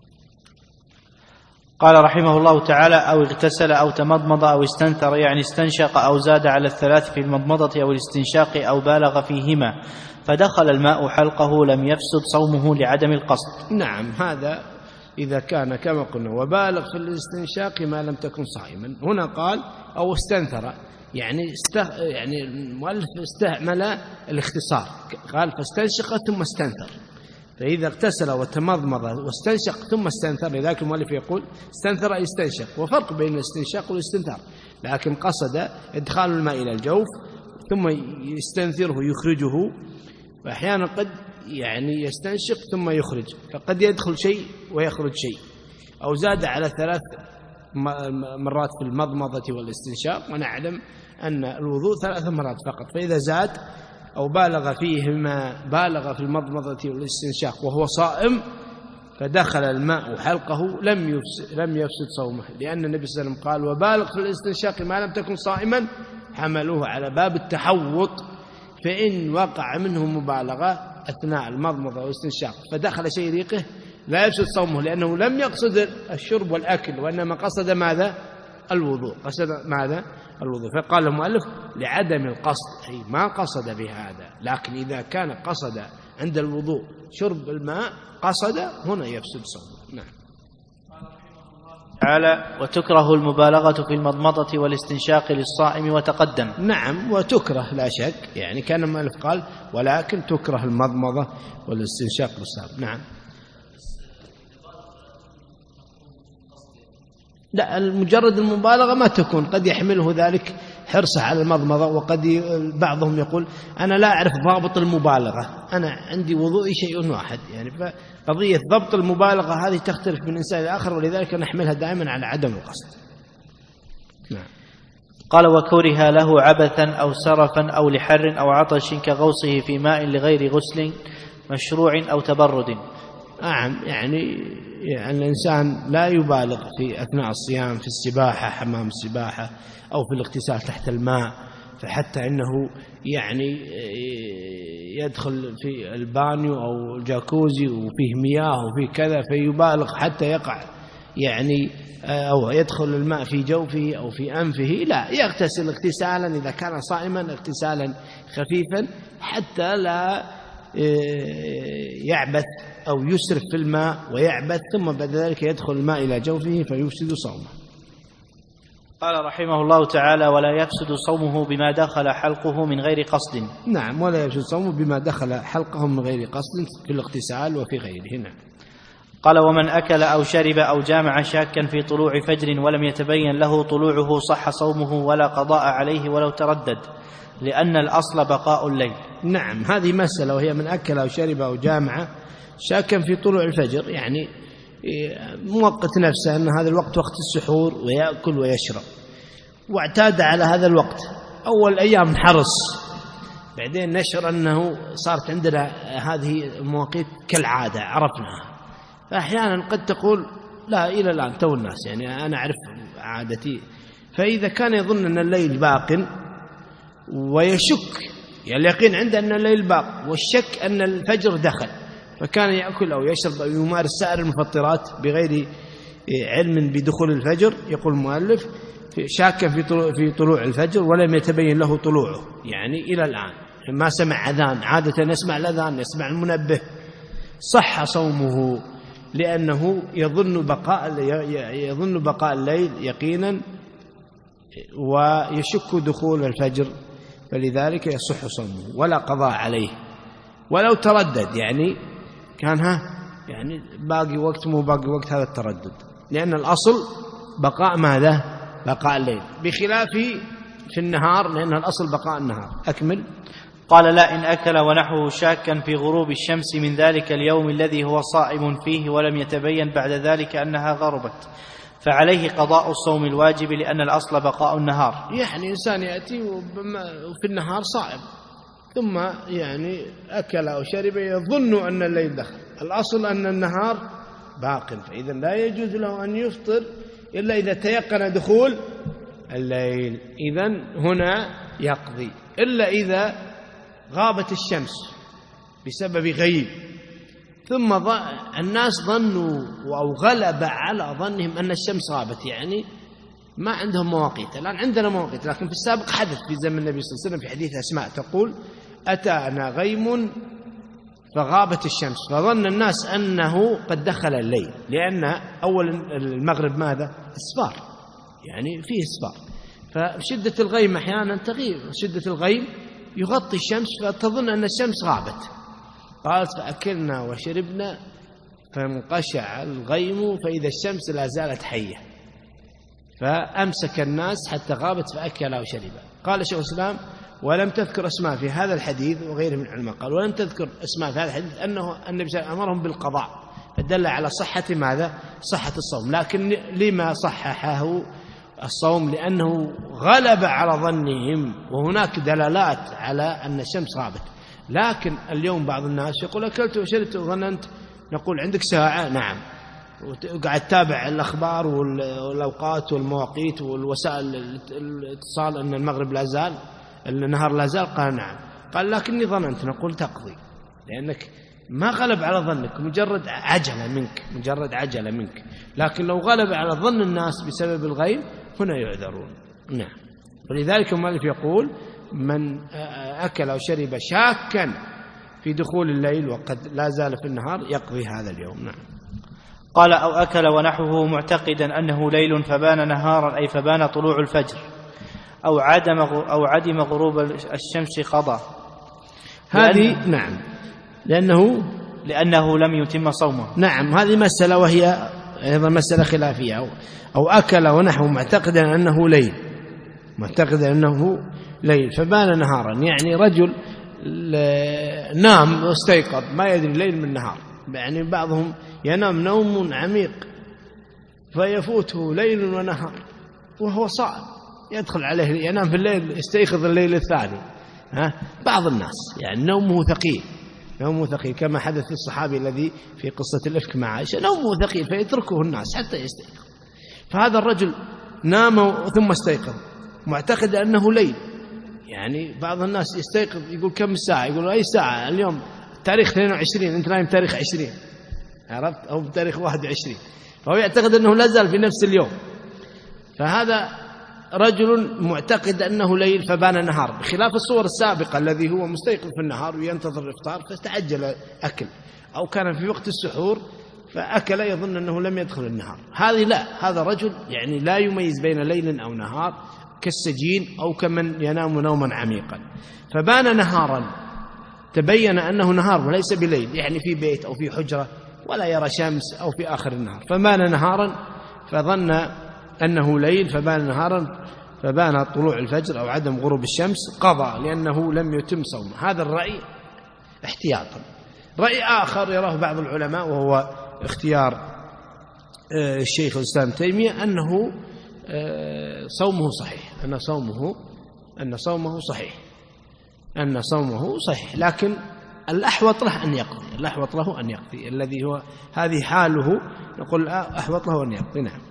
قال رحمه الله تعالى: أو اغتسل أو تمضمض أو استنثر، يعني استنشق أو زاد على الثلاث في المضمضة أو الاستنشاق أو بالغ فيهما فدخل الماء حلقه لم يفسد صومه لعدم القصد. نعم، هذا إذا كان كما قلنا وبالغ في الاستنشاق ما لم تكن صائما. هنا قال أو استنثر، يعني است... يعني المؤلف استعمل الاختصار، قال فاستنشق ثم استنثر، فإذا اغتسل وتمضمض واستنشق ثم استنثر، لذلك المؤلف يقول استنثر أي استنشق، وفرق بين الاستنشاق والاستنثار، لكن قصد إدخال الماء إلى الجوف ثم يستنثره يخرجه، وأحيانا قد يعني يستنشق ثم يخرج، فقد يدخل شيء ويخرج شيء، أو زاد على ثلاث مرات في المضمضة والاستنشاق، ونعلم أن الوضوء ثلاث مرات فقط، فإذا زاد أو بالغ فيهما بالغ في المضمضة والاستنشاق وهو صائم فدخل الماء حلقه لم يفسد, لم يفسد صومه، لأن النبي صلى الله عليه وسلم قال وبالغ في الاستنشاق ما لم تكن صائما، حملوه على باب التحوط، فإن وقع منه مبالغة أثناء المضمضة والاستنشاق فدخل شيء ريقه لا يفسد صومه، لأنه لم يقصد الشرب والأكل، وإنما قصد ماذا؟ الوضوء، قصد ماذا؟ الوضوء. فقال المؤلف لعدم القصد، أي ما قصد بهذا، لكن إذا كان قصد عند الوضوء شرب الماء قصد هنا يفسد صومه. نعم. تعالى وتكره المبالغة في المضمضة والاستنشاق للصائم وتقدم. نعم وتكره لا شك، يعني كان المؤلف قال ولكن تكره المضمضة والاستنشاق للصائم. نعم. لا مجرد المبالغة ما تكون، قد يحمله ذلك حرصه على المضمضة، وقد بعضهم يقول أنا لا أعرف ضابط المبالغة، أنا عندي وضوئي شيء واحد، يعني فقضية ضبط المبالغة هذه تختلف من إنسان لآخر، ولذلك نحملها دائما على عدم القصد. نعم. قال وكره له عبثا أو سرفا أو لحر أو عطش كغوصه في ماء لغير غسل مشروع أو تبرد. نعم، يعني يعني الإنسان لا يبالغ في أثناء الصيام في السباحة، حمام السباحة، أو في الاغتسال تحت الماء، فحتى إنه يعني يدخل في البانيو أو الجاكوزي وفيه مياه وفيه كذا فيبالغ حتى يقع يعني أو يدخل الماء في جوفه أو في أنفه، لا، يغتسل اغتسالا إذا كان صائما اغتسالا خفيفا حتى لا يعبث أو يسرف في الماء ويعبث، ثم بعد ذلك يدخل الماء إلى جوفه فيفسد صومه. قال رحمه الله تعالى ولا يفسد صومه بما دخل حلقه من غير قصد. نعم، ولا يفسد صومه بما دخل حلقه من غير قصد في الاغتسال وفي غيره. نعم. قال ومن أكل أو شرب أو جامع شاكا في طلوع فجر ولم يتبين له طلوعه صح صومه ولا قضاء عليه ولو تردد، لأن الأصل بقاء الليل. نعم، هذه مسألة، وهي من أكل أو شرب أو جامع شاكا في طلوع الفجر، يعني موقت نفسه أن هذا الوقت وقت السحور ويأكل ويشرب، واعتاد على هذا الوقت، أول أيام حرص، بعدين نشر أنه صارت عندنا هذه المواقيت كالعادة عرفناها، فأحيانا قد تقول لا إلى الآن تو الناس، يعني أنا أعرف عادتي، فإذا كان يظن أن الليل باق ويشك، يعني اليقين عنده أن الليل باق والشك أن الفجر دخل، فكان يأكل أو يشرب أو يمارس سائر المفطرات بغير علم بدخول الفجر، يقول المؤلف شاكا في طلوع, في طلوع الفجر ولم يتبين له طلوعه، يعني إلى الآن ما سمع أذان، عادة يسمع الأذان يسمع المنبه، صح صومه لأنه يظن بقاء يظن بقاء الليل يقينا ويشك دخول الفجر، فلذلك يصح صومه ولا قضاء عليه ولو تردد، يعني كان ها يعني باقي وقت مو باقي وقت، هذا التردد، لأن الأصل بقاء ماذا؟ بقاء الليل، بخلاف في النهار لأن الأصل بقاء النهار. أكمل. قال لا إن أكل ونحوه شاكا في غروب الشمس من ذلك اليوم الذي هو صائم فيه ولم يتبين بعد ذلك أنها غربت، فعليه قضاء الصوم الواجب لأن الأصل بقاء النهار. يعني إنسان يأتي وفي النهار صائم ثم يعني أكل أو شرب يظن أن الليل دخل، الأصل أن النهار باق، فإذا لا يجوز له أن يفطر إلا إذا تيقن دخول الليل، إذن هنا يقضي، إلا إذا غابت الشمس بسبب غيب، ثم الناس ظنوا أو غلب على ظنهم أن الشمس غابت، يعني ما عندهم مواقيت، الآن عندنا مواقيت، لكن في السابق حدث في زمن النبي صلى الله عليه وسلم في حديث أسماء تقول أتانا غيم فغابت الشمس فظن الناس أنه قد دخل الليل، لأن أول المغرب ماذا؟ إسفار، يعني فيه إسفار، فشدة الغيم أحيانا تغيب، شدة الغيم يغطي الشمس فتظن أن الشمس غابت، قالت فأكلنا وشربنا فانقشع الغيم فإذا الشمس لا زالت حية، فأمسك الناس حتى غابت فأكل وشرب. قال شيخ الإسلام ولم تذكر أسماء في هذا الحديث، وغيره من العلماء قال ولم تذكر أسماء في هذا الحديث أنه النبي صلى الله عليه وسلم أمرهم بالقضاء، فدل على صحة ماذا؟ صحة الصوم. لكن لما صححه الصوم؟ لأنه غلب على ظنهم، وهناك دلالات على أن الشمس غابت. لكن اليوم بعض الناس يقول أكلت وشربت وظننت، نقول عندك ساعة؟ نعم، وقاعد تتابع الأخبار والأوقات والمواقيت والوسائل الاتصال أن المغرب لا زال، النهار لا زال. قال نعم. قال لكني ظننت. نقول تقضي، لأنك ما غلب على ظنك، مجرد عجلة منك، مجرد عجلة منك. لكن لو غلب على ظن الناس بسبب الغيم هنا يعذرون. نعم. ولذلك المؤلف يقول من أكل أو شرب شاكا في دخول الليل وقد لا زال في النهار يقضي هذا اليوم. نعم. قال أو أكل ونحوه معتقدا أنه ليل فبان نهارا، أي فبان طلوع الفجر، أو عدم أو عدم غروب الشمس قضى. هذه نعم، لأنه لأنه لم يتم صومه. نعم، هذه مسألة، وهي أيضا مسألة خلافية. أو, أو أكل ونحوه معتقدا أنه ليل، معتقدا أنه ليل فبان نهارا، يعني رجل نام واستيقظ ما يدري ليل من نهار. يعني بعضهم ينام نوم عميق فيفوته ليل ونهار وهو صائم، يدخل عليه ينام في الليل يستيقظ الليل الثاني. ها بعض الناس يعني نومه ثقيل، نومه ثقيل كما حدث للصحابي الذي في قصة الإفك مع عائشة، نومه ثقيل فيتركه الناس حتى يستيقظ. فهذا الرجل نام ثم استيقظ معتقد أنه ليل. يعني بعض الناس يستيقظ يقول كم الساعة، يقول أي ساعة اليوم؟ تاريخ اثنين وعشرين، أنت نايم تاريخ عشرين، عرفت؟ أو بتاريخ واحد وعشرين، فهو يعتقد أنه لا زال في نفس اليوم. فهذا رجل معتقد أنه ليل فبان نهار، بخلاف الصور السابقة الذي هو مستيقظ في النهار وينتظر الإفطار فتعجل أكل، أو كان في وقت السحور فأكل يظن أنه لم يدخل النهار. هذه لا، هذا رجل يعني لا يميز بين ليل أو نهار، كالسجين أو كمن ينام نوما عميقا. فبان نهارا، تبين أنه نهار وليس بليل، يعني في بيت أو في حجرة ولا يرى شمس أو في آخر النهار، فبان نهارا فظن أنه ليل فبان نهارا فبان طلوع الفجر أو عدم غروب الشمس قضى، لأنه لم يتم صومه. هذا الرأي احتياطا. رأي آخر يراه بعض العلماء وهو اختيار الشيخ الإسلام تيمية أنه صومه صحيح، أن صومه أن صومه صحيح أن صومه صحيح لكن الأحوط له أن يقضي، الأحوط له أن يقضي، الذي هو هذه حاله نقول أحوط له أن يقضي. نعم.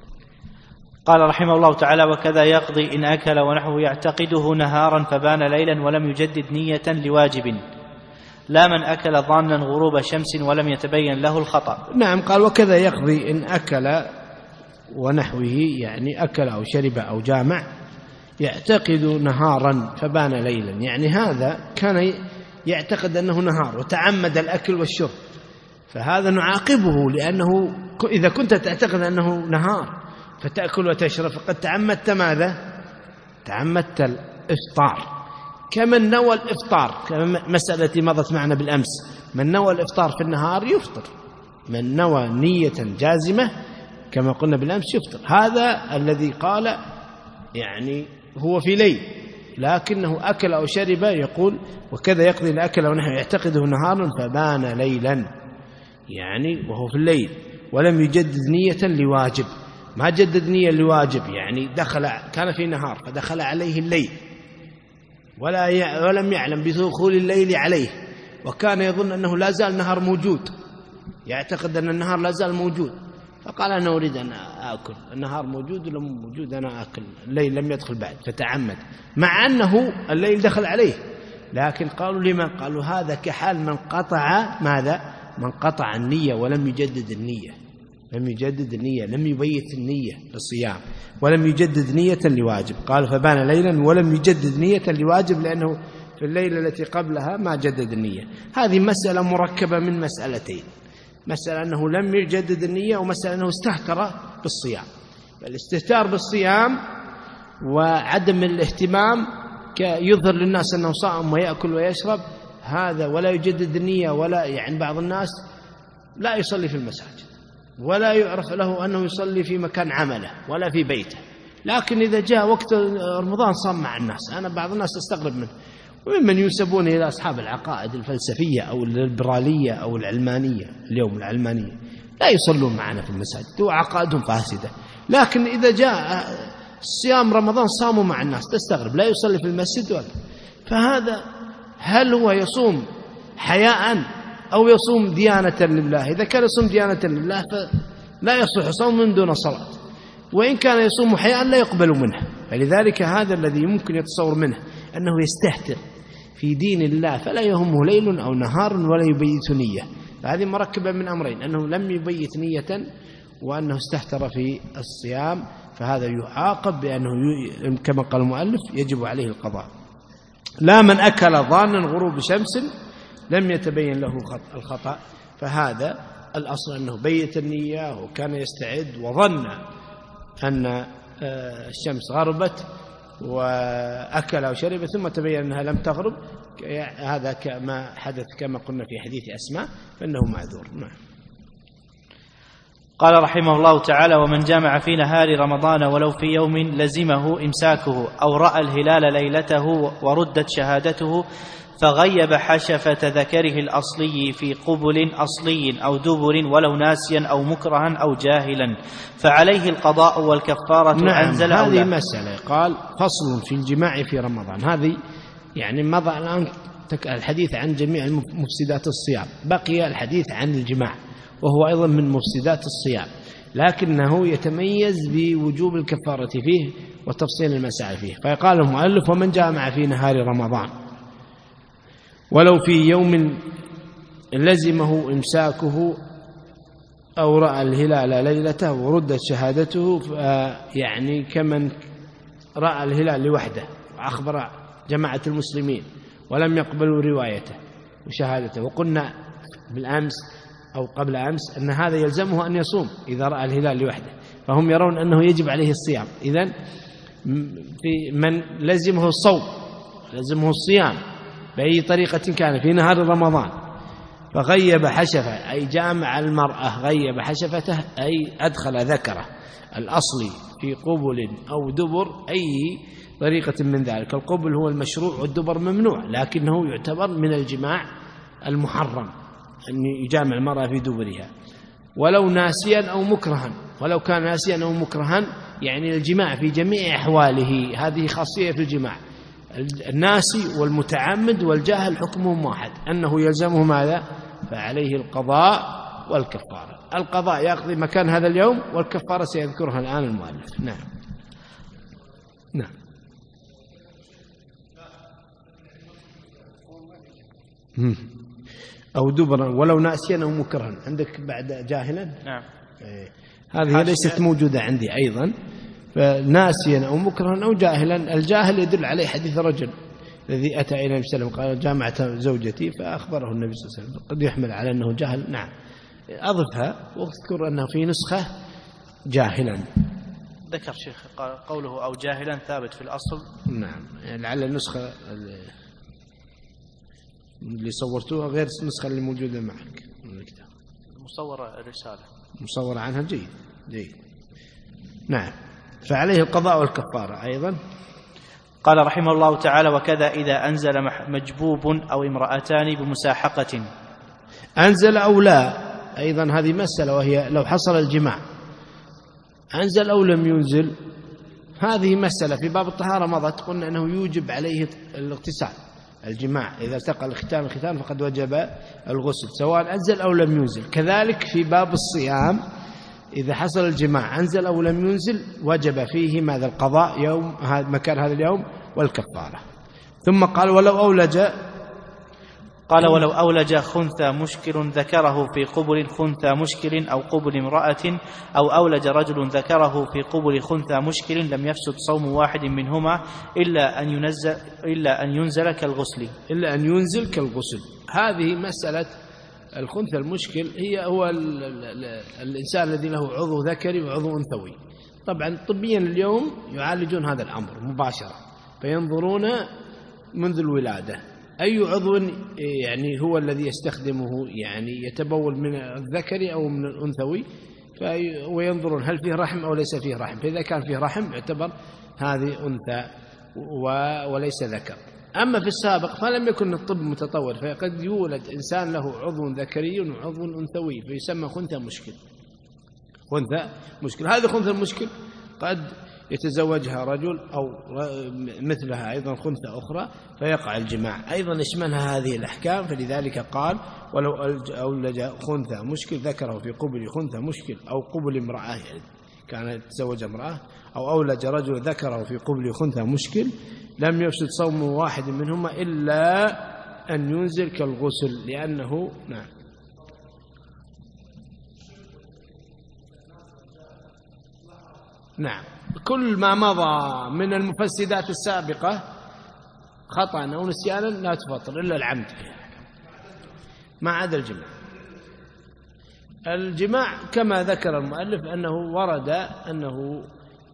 قال رحمه الله تعالى وكذا يقضي إن أكل ونحوه يعتقده نهارا فبان ليلا ولم يجدد نية لواجب، لا من أكل ظانا غروب شمس ولم يتبين له الخطأ. نعم. قال وكذا يقضي إن أكل ونحوه، يعني أكل أو شرب أو جامع يعتقد نهارا فبان ليلا، يعني هذا كان يعتقد أنه نهار وتعمد الأكل والشرب، فهذا نعاقبه، لأنه إذا كنت تعتقد أنه نهار فتأكل وتشرب فقد تعمدت ماذا؟ تعمدت الإفطار. كمن نوى الإفطار، كمسألة مضت معنا بالأمس، من نوى الإفطار في النهار يفطر، من نوى نية جازمة كما قلنا بالأمس يفطر. هذا الذي قال يعني هو في ليل لكنه أكل أو شرب، يقول وكذا يقضي الأكل ونحو يعتقده نهارا فبان ليلا، يعني وهو في الليل ولم يجدد نية لواجب، ما جدد نية لواجب، يعني دخل كان في نهار فدخل عليه الليل ولا ي... ولم يعلم بدخول الليل عليه، وكان يظن أنه لا زال نهار موجود، يعتقد أن النهار لا زال موجود، فقال أنا أريد أن أكل، النهار موجود ولا موجود، أنا أكل، الليل لم يدخل بعد، فتعمد مع أنه الليل دخل عليه. لكن قالوا لمن؟ قالوا هذا كحال من قطع ماذا؟ من قطع النية ولم يجدد النية، لم يجدد النية، لم يبيت النية للصيام ولم يجدد نية لواجب. قال فبان ليلا ولم يجدد نية لواجب، لأنه في الليلة التي قبلها ما جدد النية. هذه مسألة مركبة من مسألتين، مسألة أنه لم يجدد النية، ومسألة أنه استهتر بالصيام. الاستهتار بالصيام وعدم الاهتمام يظهر للناس أنه صائم ويأكل ويشرب، هذا ولا يجدد النية، ولا يعني بعض الناس لا يصلي في المساجد ولا يعرف له أنه يصلي في مكان عمله ولا في بيته، لكن إذا جاء وقت رمضان صام مع الناس. أنا بعض الناس استغرب منه، وممن ينسبون إلى أصحاب العقائد الفلسفية أو الليبرالية أو العلمانية، اليوم العلمانية لا يصلون معنا في المساجد وعقائدهم فاسدة، لكن إذا جاء صيام رمضان صاموا مع الناس، تستغرب لا يصلي في المسجد ولا. فهذا هل هو يصوم حياء أو يصوم ديانة لله؟ إذا كان يصوم ديانة لله فلا يصح صوم من دون صلاة، وإن كان يصوم حياء لا يقبل منه. فلذلك هذا الذي يمكن يتصور منه أنه يستهتر في دين الله فلا يهمه ليل أو نهار ولا يبيت نية، هذه مركبة من أمرين: أنه لم يبيت نية وأنه استهتر في الصيام، فهذا يعاقب بأنه كما قال المؤلف يجب عليه القضاء. لا من أكل ظانا غروب شمس لم يتبين له الخطأ، فهذا الأصل أنه بيت النية وكان يستعد وظن أن الشمس غربت وأكل أو شرب ثم تبين أنها لم تغرب، هذا كما حدث كما قلنا في حديث أسماء، فإنه معذور. نعم. قال رحمه الله تعالى: ومن جامع في نهار رمضان ولو في يوم لزمه إمساكه، أو رأى الهلال ليلته وردت شهادته، فغيب حشفة ذكره الأصلي في قبل أصلي أو دبر ولو ناسيا أو مكرها أو جاهلا، فعليه القضاء والكفارة. نعم. أنزل هذه مسألة. قال: فصل في الجماع في رمضان. هذه يعني مضى الآن الحديث عن جميع مفسدات الصيام، بقي الحديث عن الجماع وهو أيضا من مفسدات الصيام، لكنه يتميز بوجوب الكفارة فيه وتفصيل المسائل فيه. فقال المؤلف: ومن جامع في نهار رمضان ولو في يوم لزمه إمساكه أو رأى الهلال ليلته وردت شهادته، يعني كمن رأى الهلال لوحده وأخبر جماعة المسلمين ولم يقبلوا روايته وشهادته. وقلنا بالأمس أو قبل أمس أن هذا يلزمه أن يصوم إذا رأى الهلال لوحده، فهم يرون أنه يجب عليه الصيام. إذن في من لزمه الصوم لزمه الصيام بأي طريقة كان في نهار رمضان، فغيب حشفة أي جامع المرأة، غيب حشفته أي أدخل ذكره الأصلي في قبل أو دبر، أي طريقة من ذلك. القبل هو المشروع والدبر ممنوع، لكنه يعتبر من الجماع المحرم أن يجامع المرأة في دبرها، ولو ناسيا أو مكرها. ولو كان ناسيا أو مكرها يعني الجماع في جميع أحواله، هذه خاصية في الجماع. الناسي والمتعمد والجاهل حكمهم واحد، أنه يلزمه ماذا؟ فعليه القضاء والكفارة. القضاء يقضي مكان هذا اليوم، والكفارة سيذكرها الآن المؤلف. نعم. نعم. أو دبرا ولو ناسيا أو مكرها. عندك بعد جاهلا؟ نعم. إيه. هذه ليست موجودة عندي أيضا. فناسيا أو مكرها أو جاهلا. الجاهل يدل عليه حديث رجل الذي أتى إلى النبي صلى الله عليه وسلم قال: جامعت زوجتي، فأخبره النبي صلى الله عليه وسلم. قد يحمل على أنه جاهل. نعم. أضفها واذكر أنه في نسخة جاهلا. ذكر شيخ قوله أو جاهلا ثابت في الأصل. نعم. لعل النسخة اللي صورتوها غير النسخة اللي موجودة معك من الكتاب. مصورة الرسالة مصورة عنها. جيد جيد. نعم. فعليه القضاء والكفارة أيضا. قال رحمه الله تعالى: وكذا إذا أنزل مجبوب أو امرأتان بمساحقة. أنزل أو لا أيضا هذه مسألة، وهي لو حصل الجماع أنزل أو لم ينزل، هذه مسألة في باب الطهارة مضت. قلنا أنه يوجب عليه الاغتسال. الجماع إذا التقى الختان الختان فقد وجب الغسل سواء أنزل أو لم ينزل. كذلك في باب الصيام إذا حصل الجماع أنزل أو لم ينزل وجب فيه ماذا؟ القضاء يوم مكان هذا اليوم والكفارة. ثم قال: ولو أولج قال ولو أولج خنثى مشكل ذكره في قبل خنثى مشكل أو قبل امرأة، أو أولج رجل ذكره في قبل خنثى مشكل، لم يفسد صوم واحد منهما إلا أن ينزل إلا أن ينزل كالغسل إلا أن ينزل كالغسل. هذه مسألة الخنثى المشكل هي هو ال ال الإنسان الذي له عضو ذكري وعضو أنثوي. طبعا طبيا اليوم يعالجون هذا الأمر مباشرة، فينظرون منذ الولادة أي عضو يعني هو الذي يستخدمه، يعني يتبول من الذكري أو من الأنثوي، وينظرون هل فيه رحم أو ليس فيه رحم، فإذا كان فيه رحم يعتبر هذه أنثى وليس ذكر. أما في السابق فلم يكن الطب متطور، فقد يولد إنسان له عضو ذكري وعضو أنثوي فيسمى خنثى مشكل. خنثى مشكل، هذه خنثى المشكل قد يتزوجها رجل أو مثلها أيضا خنثى أخرى فيقع الجماع، أيضا يشملها هذه الأحكام. فلذلك قال ولو أولج خنثى مشكل ذكره في قبل خنثى مشكل أو قبل امرأة، يعني كان يتزوج امرأة أو أولج رجل ذكره في قبل خنثى مشكل لم يفسد صوم واحد منهما إلا أن ينزل كالغسل، لأنه نعم نعم كل ما مضى من المفسدات السابقة خطأ أو نسيانا لا تفطر إلا العمد فيها، ما عدا الجماع. الجماع كما ذكر المؤلف أنه ورد أنه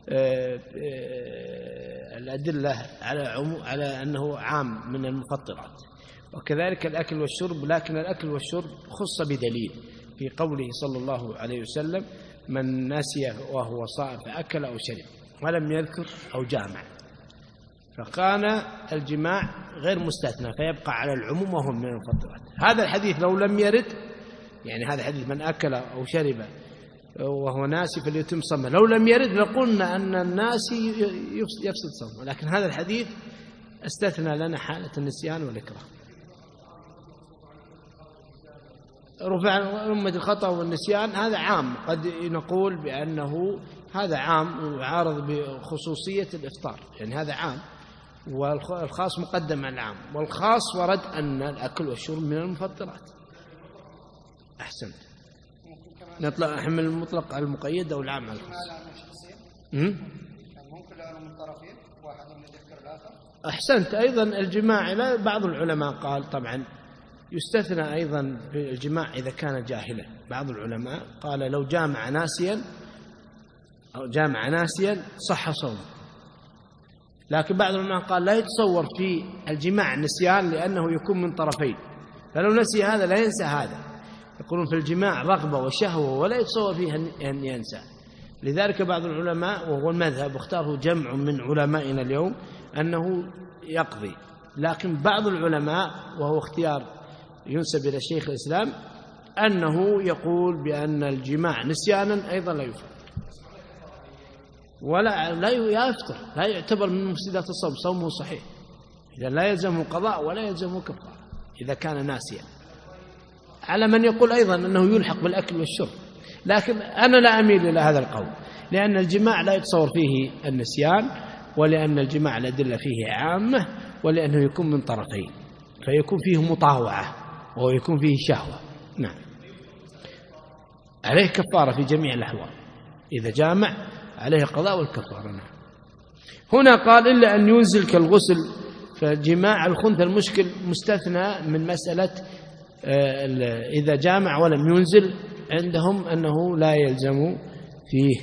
الأدلة على عمو على أنه عام من المفطرات، وكذلك الأكل والشرب، لكن الأكل والشرب خص بدليل في قوله صلى الله عليه وسلم من نسي وهو صائم فأكل أو شرب ولم يذكر أو جامع، فكان الجماع غير مستثنى فيبقى على العموم وهو من المفطرات. هذا الحديث لو لم يرد، يعني هذا الحديث من أكل أو شرب وهو ناسي فليتم صومه، لو لم يرد لقلنا أن الناسي يفسد صومه، لكن هذا الحديث استثنى لنا حالة النسيان والإكراه. رفع أمة الخطأ والنسيان هذا عام، قد نقول بأنه هذا عام يعارض بخصوصية الإفطار، يعني هذا عام والخاص مقدم على العام، والخاص ورد أن الأكل والشرب من المفطرات. أحسنت، نطلق أحمل المطلق على المقيد أو العام على الخاص. ممكن لأنه من طرفين واحد من يذكر الآخر. أحسنت. أيضا الجماع، لا بعض العلماء قال طبعا يستثنى أيضا في الجماع إذا كان جاهلا. بعض العلماء قال لو جامع ناسيا أو جامع ناسيا صح صومه، لكن بعض العلماء قال لا يتصور في الجماع نسيان لأنه يكون من طرفين، فلو نسي هذا لا ينسى هذا. يقولون في الجماع رغبة وشهوة ولا يتصور فيها أن ينسى. لذلك بعض العلماء وهو المذهب واختاره جمع من علمائنا اليوم أنه يقضي، لكن بعض العلماء وهو اختيار ينسب إلى شيخ الإسلام أنه يقول بأن الجماع نسيانا أيضا لا يفطر ولا لا يفطر، لا يعتبر من مفسدات الصوم، صومه صحيح إذا لا يلزمه قضاء ولا يلزمه كفارة إذا كان ناسيا، على من يقول أيضا أنه يلحق بالأكل والشرب. لكن أنا لا أميل إلى هذا القول، لأن الجماع لا يتصور فيه النسيان، ولأن الجماع الأدلة فيه عامة، ولأنه يكون من طرفين فيكون فيه مطاوعة ويكون فيه شهوة. نعم، عليه كفارة في جميع الأحوال، إذا جامع عليه قضاء والكفارة. نعم. هنا قال إلا أن ينزل كالغسل، فجماع الخنثى المشكل مستثنى من مسألة إذا جامع ولم ينزل، عندهم أنه لا يلزم فيه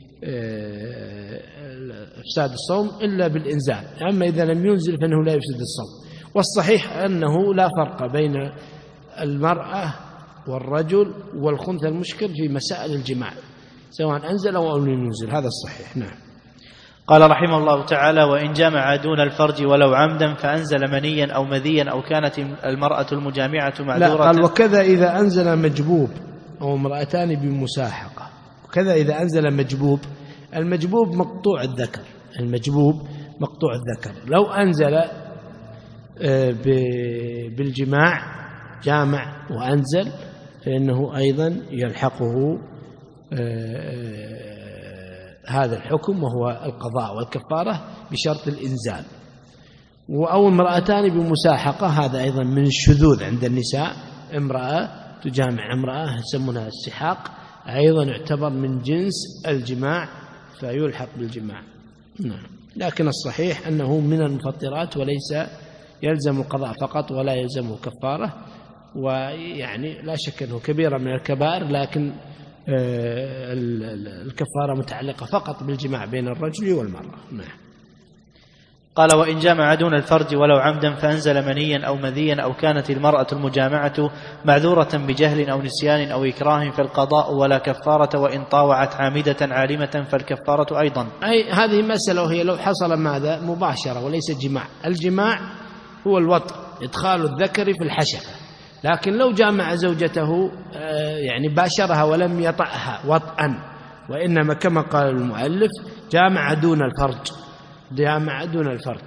إفساد الصوم إلا بالإنزال، أما إذا لم ينزل فإنه لا يفسد الصوم. والصحيح أنه لا فرق بين المرأة والرجل والخنثى المشكل في مسائل الجماع سواء أنزل أو لم ينزل، هذا الصحيح. نعم. قال رحمه الله تعالى: وإن جمع دون الفرج ولو عمدا فأنزل منيا أو مذيا أو كانت المرأة المجامعة معذورة. لا، قال وكذا إذا أنزل مجبوب أو امرأتان بمساحقة. وكذا إذا أنزل مجبوب، المجبوب مقطوع الذكر، المجبوب مقطوع الذكر لو أنزل بالجماع جامع وأنزل فإنه أيضا يلحقه هذا الحكم وهو القضاء والكفارة بشرط الإنزال. أو امرأتان بمساحقة، هذا أيضا من الشذوذ عند النساء، امرأة تجامع امرأة يسمونها السحاق، أيضا يعتبر من جنس الجماع فيلحق بالجماع. نعم. لكن الصحيح أنه من المفطرات وليس يلزم القضاء فقط ولا يلزم كفارة، ويعني لا شك أنه كبيرة من الكبائر، لكن الكفارة متعلقة فقط بالجماع بين الرجل والمرأة. نعم. قال: وإن جامع دون الفرج ولو عمدا فأنزل منيا أو مذيا أو كانت المرأة المجامعة معذورة بجهل أو نسيان أو إكراه فالقضاء ولا كفارة، وإن طاوعت عامدة عالمة فالكفارة أيضا. أي هذه مسألة، وهي لو حصل ماذا؟ مباشرة وليس جماع. الجماع هو الوطء، إدخال الذكر في الحشفة، لكن لو جامع زوجته يعني باشرها ولم يطأها وطئا، وإنما كما قال المؤلف جامع دون الفرج، جامع دون الفرج،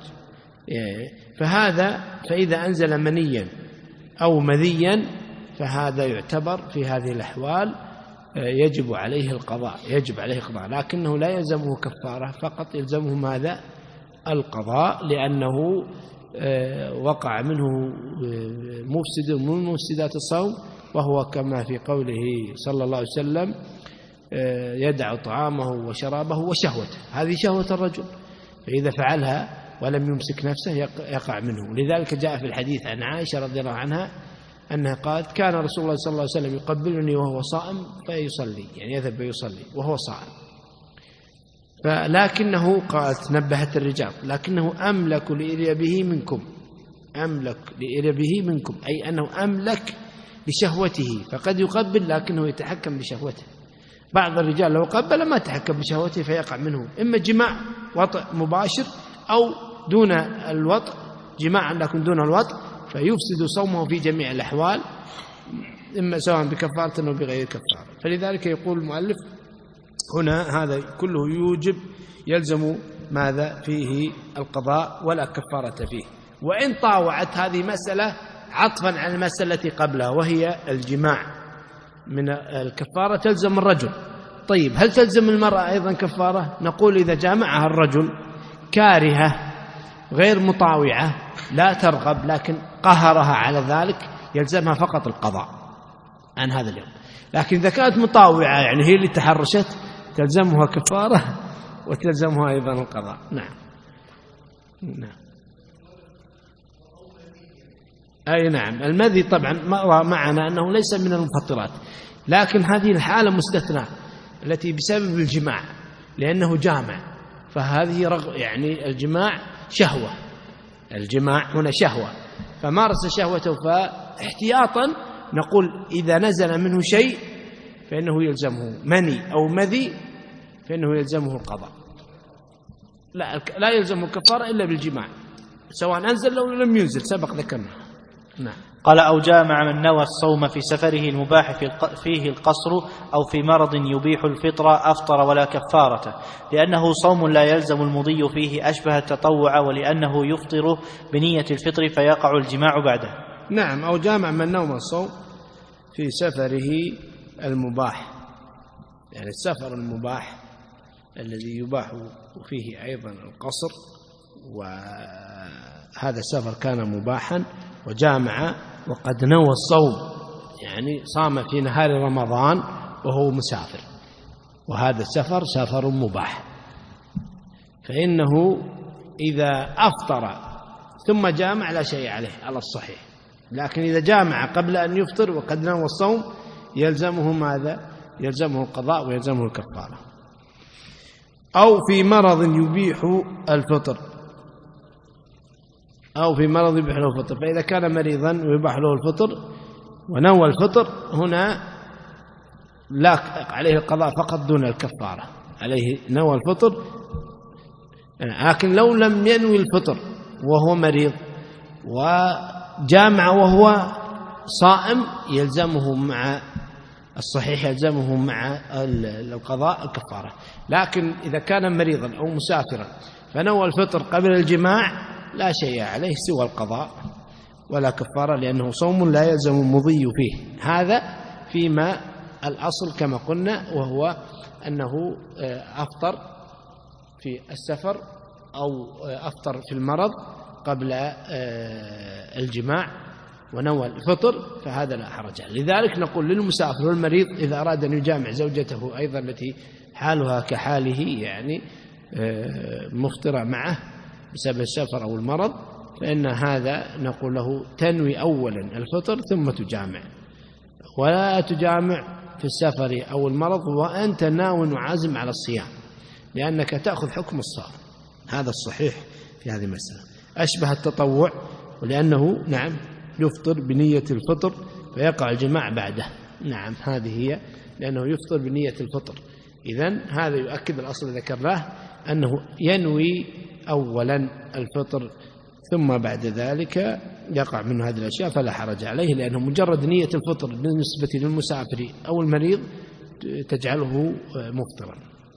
فهذا فإذا أنزل منيا أو مذيا فهذا يعتبر في هذه الأحوال يجب عليه القضاء، يجب عليه القضاء، لكنه لا يلزمه كفارة، فقط يلزمه ماذا؟ القضاء، لأنه وقع منه مفسد من مفسدات الصوم، وهو كما في قوله صلى الله عليه وسلم: يدع طعامه وشرابه وشهوته. هذه شهوة الرجل، فإذا فعلها ولم يمسك نفسه يقع منه. لذلك جاء في الحديث عن عائشة رضي الله عنها أنها قالت: كان رسول الله صلى الله عليه وسلم يقبلني وهو صائم فيصلي، يعني يذهب فيصلي وهو صائم، فلكنه قالت نبهت الرجال: لكنه أملك لإريبه منكم، أملك لإريبه منكم، أي أنه أملك لشهوته، فقد يقبل لكنه يتحكم بشهوته. بعض الرجال لو قبل ما تحكم بشهوته فيقع منه إما جماع وطئ مباشر أو دون الوطئ، جماعا لكن دون الوطئ، فيفسد صومه في جميع الأحوال، إما سواء بكفارة أو بغير كفارة. فلذلك يقول المؤلف هنا هذا كله يوجب يلزم ماذا فيه؟ القضاء ولا كفارة فيه. وإن طاوعت، هذه مسألة عطفا على المسألة التي قبلها وهي الجماع، من الكفارة تلزم الرجل. طيب هل تلزم المرأة أيضا كفارة؟ نقول إذا جامعها الرجل كارهة غير مطاوعة لا ترغب لكن قهرها على ذلك يلزمها فقط القضاء عن هذا اليوم. لكن إذا كانت مطاوعة يعني هي اللي تحرشت تلزمها كفارة وتلزمها أيضا القضاء. نعم نعم أي نعم. المذي طبعا مر معنا أنه ليس من المفطرات، لكن هذه الحالة مستثنى التي بسبب الجماع، لأنه جامع، فهذه رغ يعني الجماع شهوة، الجماع هنا شهوة، فمارس شهوته، فاحتياطا نقول إذا نزل منه شيء فإنه يلزمه مني أو مذي، فإنه يلزمه القضاء، لا لا يلزمه الكفارة إلا بالجماع، سواء أنزل أو لم ينزل، سبق ذكرنا. نعم. قال: أو جامع من نوى الصوم في سفره المباح فيه القصر أو في مرض يبيح الفطر أفطر ولا كفارة، لأنه صوم لا يلزم المضي فيه أشبه التطوع، ولأنه يفطر بنية الفطر فيقع الجماع بعده. نعم. أو جامع من نوى الصوم في سفره المباح، يعني السفر المباح الذي يباح فيه أيضا القصر، وهذا السفر كان مباحا وجامع وقد نوى الصوم، يعني صام في نهار رمضان وهو مسافر، وهذا السفر سفر مباح، فإنه إذا أفطر ثم جامع لا شيء عليه على الصحيح، لكن إذا جامع قبل أن يفطر وقد نوى الصوم يلزمه ماذا؟ يلزمه القضاء ويلزمه الكفارة. أو في مرض يبيح الفطر، أو في مرض يبيح له الفطر، فإذا كان مريضا ويباح له الفطر ونوى الفطر هنا لا عليه القضاء فقط دون الكفارة، عليه نوى الفطر، لكن لو لم ينوي الفطر وهو مريض وجامع وهو صائم يلزمه مع الصحيح يلزمه مع القضاء الكفارة. لكن إذا كان مريضا أو مسافرا فنوى الفطر قبل الجماع لا شيء عليه سوى القضاء ولا كفارة، لأنه صوم لا يلزم المضي فيه. هذا فيما الأصل كما قلنا، وهو أنه أفطر في السفر أو أفطر في المرض قبل الجماع ونوى الفطر، فهذا لا حرج. لذلك نقول للمسافر والمريض إذا أراد أن يجامع زوجته أيضا التي حالها كحاله يعني مفطرة معه بسبب السفر أو المرض، فإن هذا نقول له تنوي أولا الفطر ثم تجامع، ولا تجامع في السفر أو المرض وأنت ناو وعازم على الصيام، لأنك تأخذ حكم الصائم. هذا الصحيح في هذه المسألة، أشبه التطوع، ولأنه نعم يفطر بنية الفطر فيقع الجماع بعده. نعم هذه هي، لأنه يفطر بنية الفطر. إذن هذا يؤكد الأصل ذكرناه أنه ينوي أولا الفطر ثم بعد ذلك يقع من هذه الأشياء فلا حرج عليه، لأنه مجرد نية الفطر بالنسبة للمسافر أو المريض تجعله مفطرا.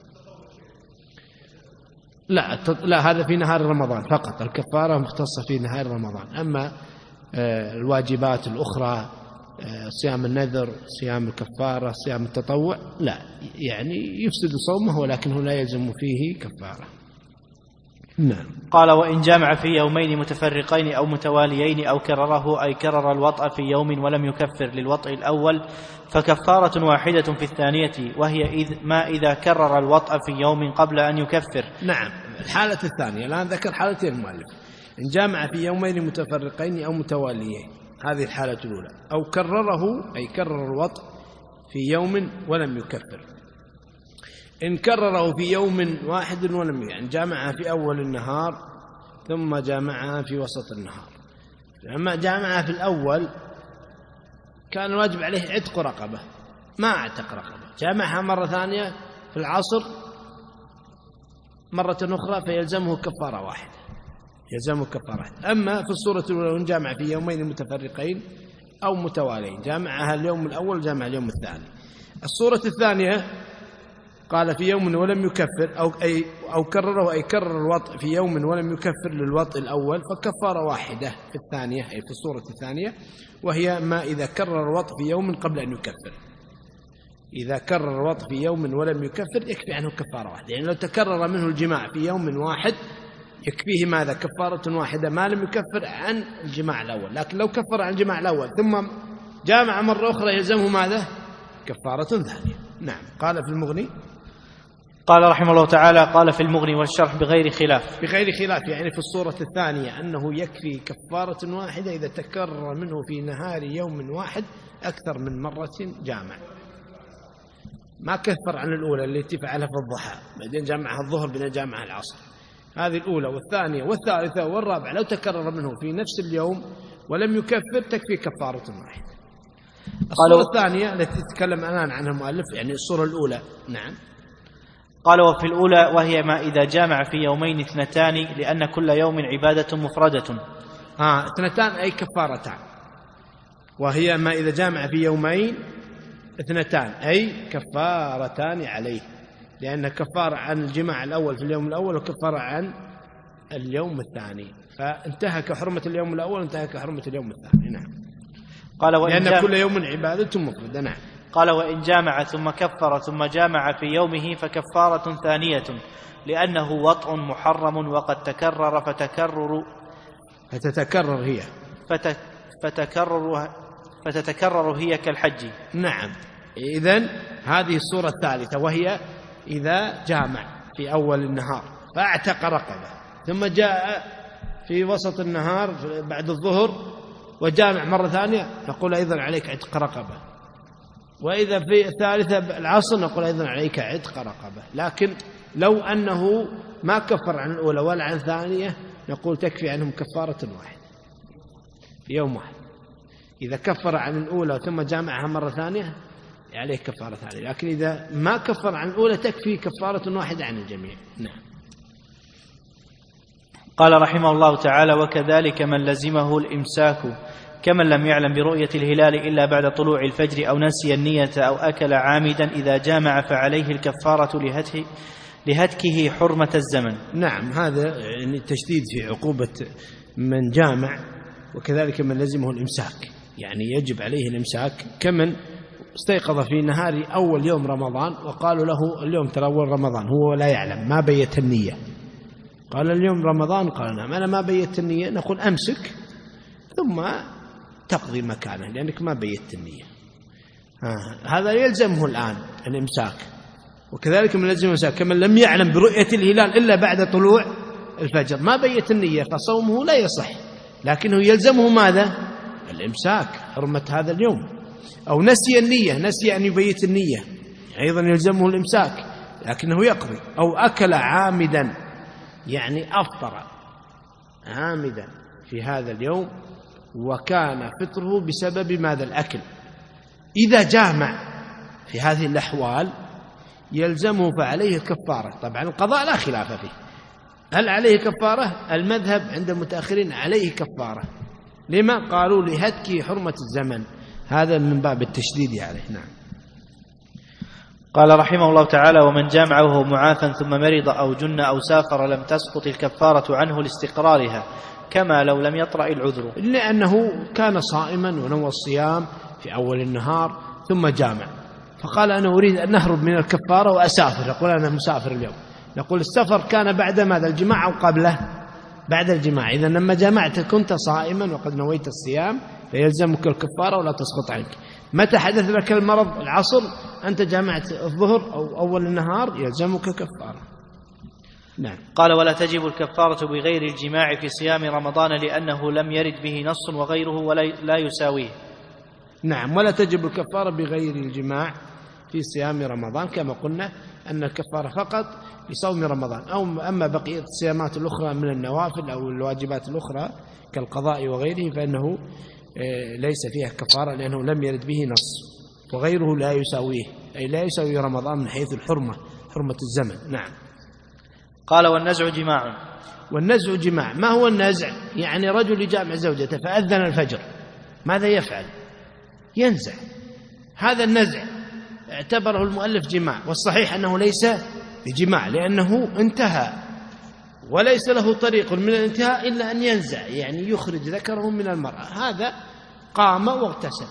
لا لا هذا في نهار رمضان فقط، الكفارة مختصة في نهار رمضان. أما الواجبات الأخرى صيام النذر، صيام الكفارة، صيام التطوع لا، يعني يفسد صومه ولكنه لا يلزم فيه كفارة. نعم. قال وإن جامع في يومين متفرقين أو متواليين أو كرره أي كرر الوطأ في يوم ولم يكفر للوطء الأول فكفارة واحدة في الثانية، وهي إذ ما إذا كرر الوطأ في يوم قبل أن يكفر. نعم. الحالة الثانية الآن ذكر حالتين المؤلف، إن جامع في يومين متفرقين أو متواليين، هذه الحالة الأولى، أو كرره أي كرر الوطء في يوم ولم يكفر. إن كرره في يوم واحد ولم، يعني جامعها في أول النهار ثم جامعها في وسط النهار. لما جامعها في الأول كان الواجب عليه عتق رقبة، ما اعتق رقبة، جامعها مرة ثانية في العصر مرة أخرى فيلزمه كفارة واحدة، يلزمه كفارة واحدة. أما في الصورة الأولى إن جامع في يومين متفرقين أو متواليين، جامعها اليوم الأول جامع اليوم الثاني. الصورة الثانية قال في يوم ولم يكفر أو, أي أو كرره أي كرر الوطء في يوم ولم يكفر للوطء الأول فكفارة واحدة في الثانية أي في الصورة الثانية، وهي ما إذا كرر الوطء في يوم قبل أن يكفر. إذا كرر الوطء في يوم ولم يكفر يكفي عنه كفارة واحدة، يعني لو تكرر منه الجماع في يوم واحد يكفيه ماذا؟ كفارة واحدة ما لم يكفر عن الجماع الأول. لكن لو كفر عن الجماع الأول ثم جامع مرة أخرى يلزمه ماذا؟ كفارة ثانية. نعم. قال في المغني، قال رحمه الله تعالى قال في المغني والشرح بغير خلاف، بغير خلاف يعني في الصورة الثانية أنه يكفي كفارة واحدة إذا تكرر منه في نهار يوم واحد أكثر من مرة جامع، ما كفر عن الأولى التي فعلها في الضحى بعدين جامعها الظهر بعدين جامعها العصر. هذه الأولى والثانية والثالثة والرابعة لو تكرر منه في نفس اليوم ولم يكفر تكفي كفارة واحدة. الصورة الثانية التي تتكلم الآن عنها المؤلف يعني الصورة الأولى. نعم. قال وفي الأولى وهي ما إذا جامع في يومين اثنتان لأن كل يوم عبادة مفردة. آه اثنتان أي كفارتان، وهي ما إذا جامع في يومين اثنتان أي كفارتان عليه، لأن كفارة عن الجماع الأول في اليوم الأول وكفارة عن اليوم الثاني، فانتهك حرمة اليوم الأول وانتهك حرمة اليوم الثاني. نعم. قال وإن لأن كل يوم عبادة مفردة. نعم. قال وإن جامع ثم كفر ثم جامع في يومه فكفارة ثانية لأنه وطء محرم وقد تكرر فتكرر فتتكرر هي فت فتكرر فتتكرر هي كالحج. نعم. إذن هذه الصورة الثالثة وهي إذا جامع في أول النهار فاعتق رقبة ثم جاء في وسط النهار بعد الظهر وجامع مرة ثانية نقول أيضا عليك عتق رقبة، وإذا في الثالثة العصر نقول أيضا عليك عتق رقبة. لكن لو أنه ما كفر عن الأولى ولا عن الثانية نقول تكفي عنهم كفارة واحدة في يوم واحد. إذا كفر عن الأولى ثم جامعها مرة ثانية عليه كفارة ثانية، لكن إذا ما كفر عن الأولى تكفي كفارة واحدة عن الجميع. نعم. قال رحمه الله تعالى وكذلك من لزمه الإمساك كمن لم يعلم برؤية الهلال إلا بعد طلوع الفجر أو نسي النية أو أكل عامدا إذا جامع فعليه الكفارة لهتك لهتكه حرمة الزمن. نعم. هذا يعني تشديد في عقوبة من جامع، وكذلك من لزمه الإمساك يعني يجب عليه الإمساك كمن استيقظ في نهار أول يوم رمضان وقالوا له اليوم ترى أول رمضان هو لا يعلم ما بيت النية، قال اليوم رمضان قال نعم أنا ما بيت النية، نقول أمسك ثم تقضي مكانه لأنك ما بيت النية. هذا يلزمه الآن الإمساك. وكذلك من لزمه الإمساك كمن لم يعلم برؤية الهلال إلا بعد طلوع الفجر ما بيت النية فصومه لا يصح، لكنه يلزمه ماذا؟ الإمساك حرمة هذا اليوم. أو نسي النية، نسي أن يبيت النية أيضا يلزمه الإمساك لكنه يقضي. أو أكل عامدا يعني أفطر عامدا في هذا اليوم وكان فطره بسبب ماذا؟ الأكل. إذا جامع في هذه الأحوال يلزمه فعليه كفارة. طبعا القضاء لا خلاف فيه، هل عليه كفارة؟ المذهب عند المتأخرين عليه كفارة. لما؟ قالوا لهتك حرمة الزمن، هذا من باب التشديد عليه. نعم. قال رحمه الله تعالى: ومن جامع وهو معافى ثم مرض أو جن أو سافر لم تسقط الكفارة عنه لاستقرارها كما لو لم يطرأ العذر، لأنه كان صائما ونوى الصيام في أول النهار ثم جامع فقال أنا أريد أن نهرب من الكفارة وأسافر، يقول أنا مسافر اليوم. نقول السفر كان بعد ماذا؟ الجماع أو قبله؟ بعد الجماع. إذا لما جمعت كنت صائما وقد نويت الصيام فيلزمك الكفارة ولا تسقط عنك. متى حدث لك المرض؟ العصر، أنت جمعت الظهر أو أول النهار، يلزمك كفارة. نعم. قال: ولا تجب الكفارة بغير الجماع في صيام رمضان لأنه لم يرد به نص وغيره ولا لا يساويه. نعم، ولا تجب الكفارة بغير الجماع في صيام رمضان، كما قلنا أن الكفارة فقط لصوم رمضان. أو أما بقية الصيامات الأخرى من النوافل أو الواجبات الأخرى كالقضاء وغيره فإنه ليس فيها كفارة لأنه لم يرد به نص، وغيره لا يساويه، أي لا يساوي رمضان من حيث الحرمة، حرمة الزمن. نعم. قال: والنزع جماع. والنزع جماع. ما هو النزع؟ يعني رجل يجامع زوجته فأذن الفجر، ماذا يفعل؟ ينزع. هذا النزع اعتبره المؤلف جماع، والصحيح أنه ليس بجماع لأنه انتهى وليس له طريق من الانتهاء إلا أن ينزع، يعني يخرج ذكره من المرأة. هذا قام واغتسل،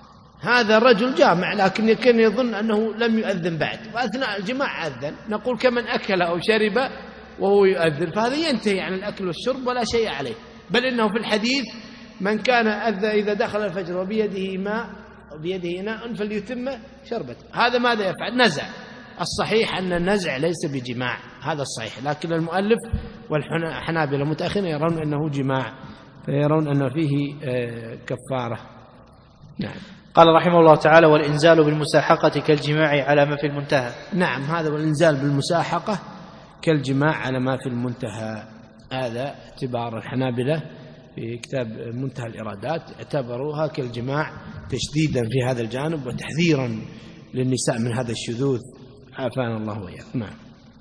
هذا رجل جامع لكن كان يظن أنه لم يؤذن بعد، وأثناء الجماع أذن. نقول كمن أكل أو شرب وهو يؤذن، فهذا ينتهي عن الأكل والشرب ولا شيء عليه. بل إنه في الحديث من كان أذى إذا دخل الفجر وبيده ماء وبيده إناء فليتم شربته. هذا ماذا يفعل؟ نزع. الصحيح أن النزع ليس بجماع، هذا الصحيح، لكن المؤلف والحنابلة المتأخرين يرون أنه جماع، فيرون أن فيه كفارة. نعم. قال رحمه الله تعالى: والإنزال بالمساحقة كالجماع على ما في المنتهى. نعم، هذا والإنزال بالمساحقة كالجماع على ما في المنتهى، هذا اعتبار الحنابلة في كتاب منتهى الإرادات، اعتبروها كالجماع تشديدا في هذا الجانب وتحذيرا للنساء من هذا الشذوذ، عافانا الله وإياكم. نعم.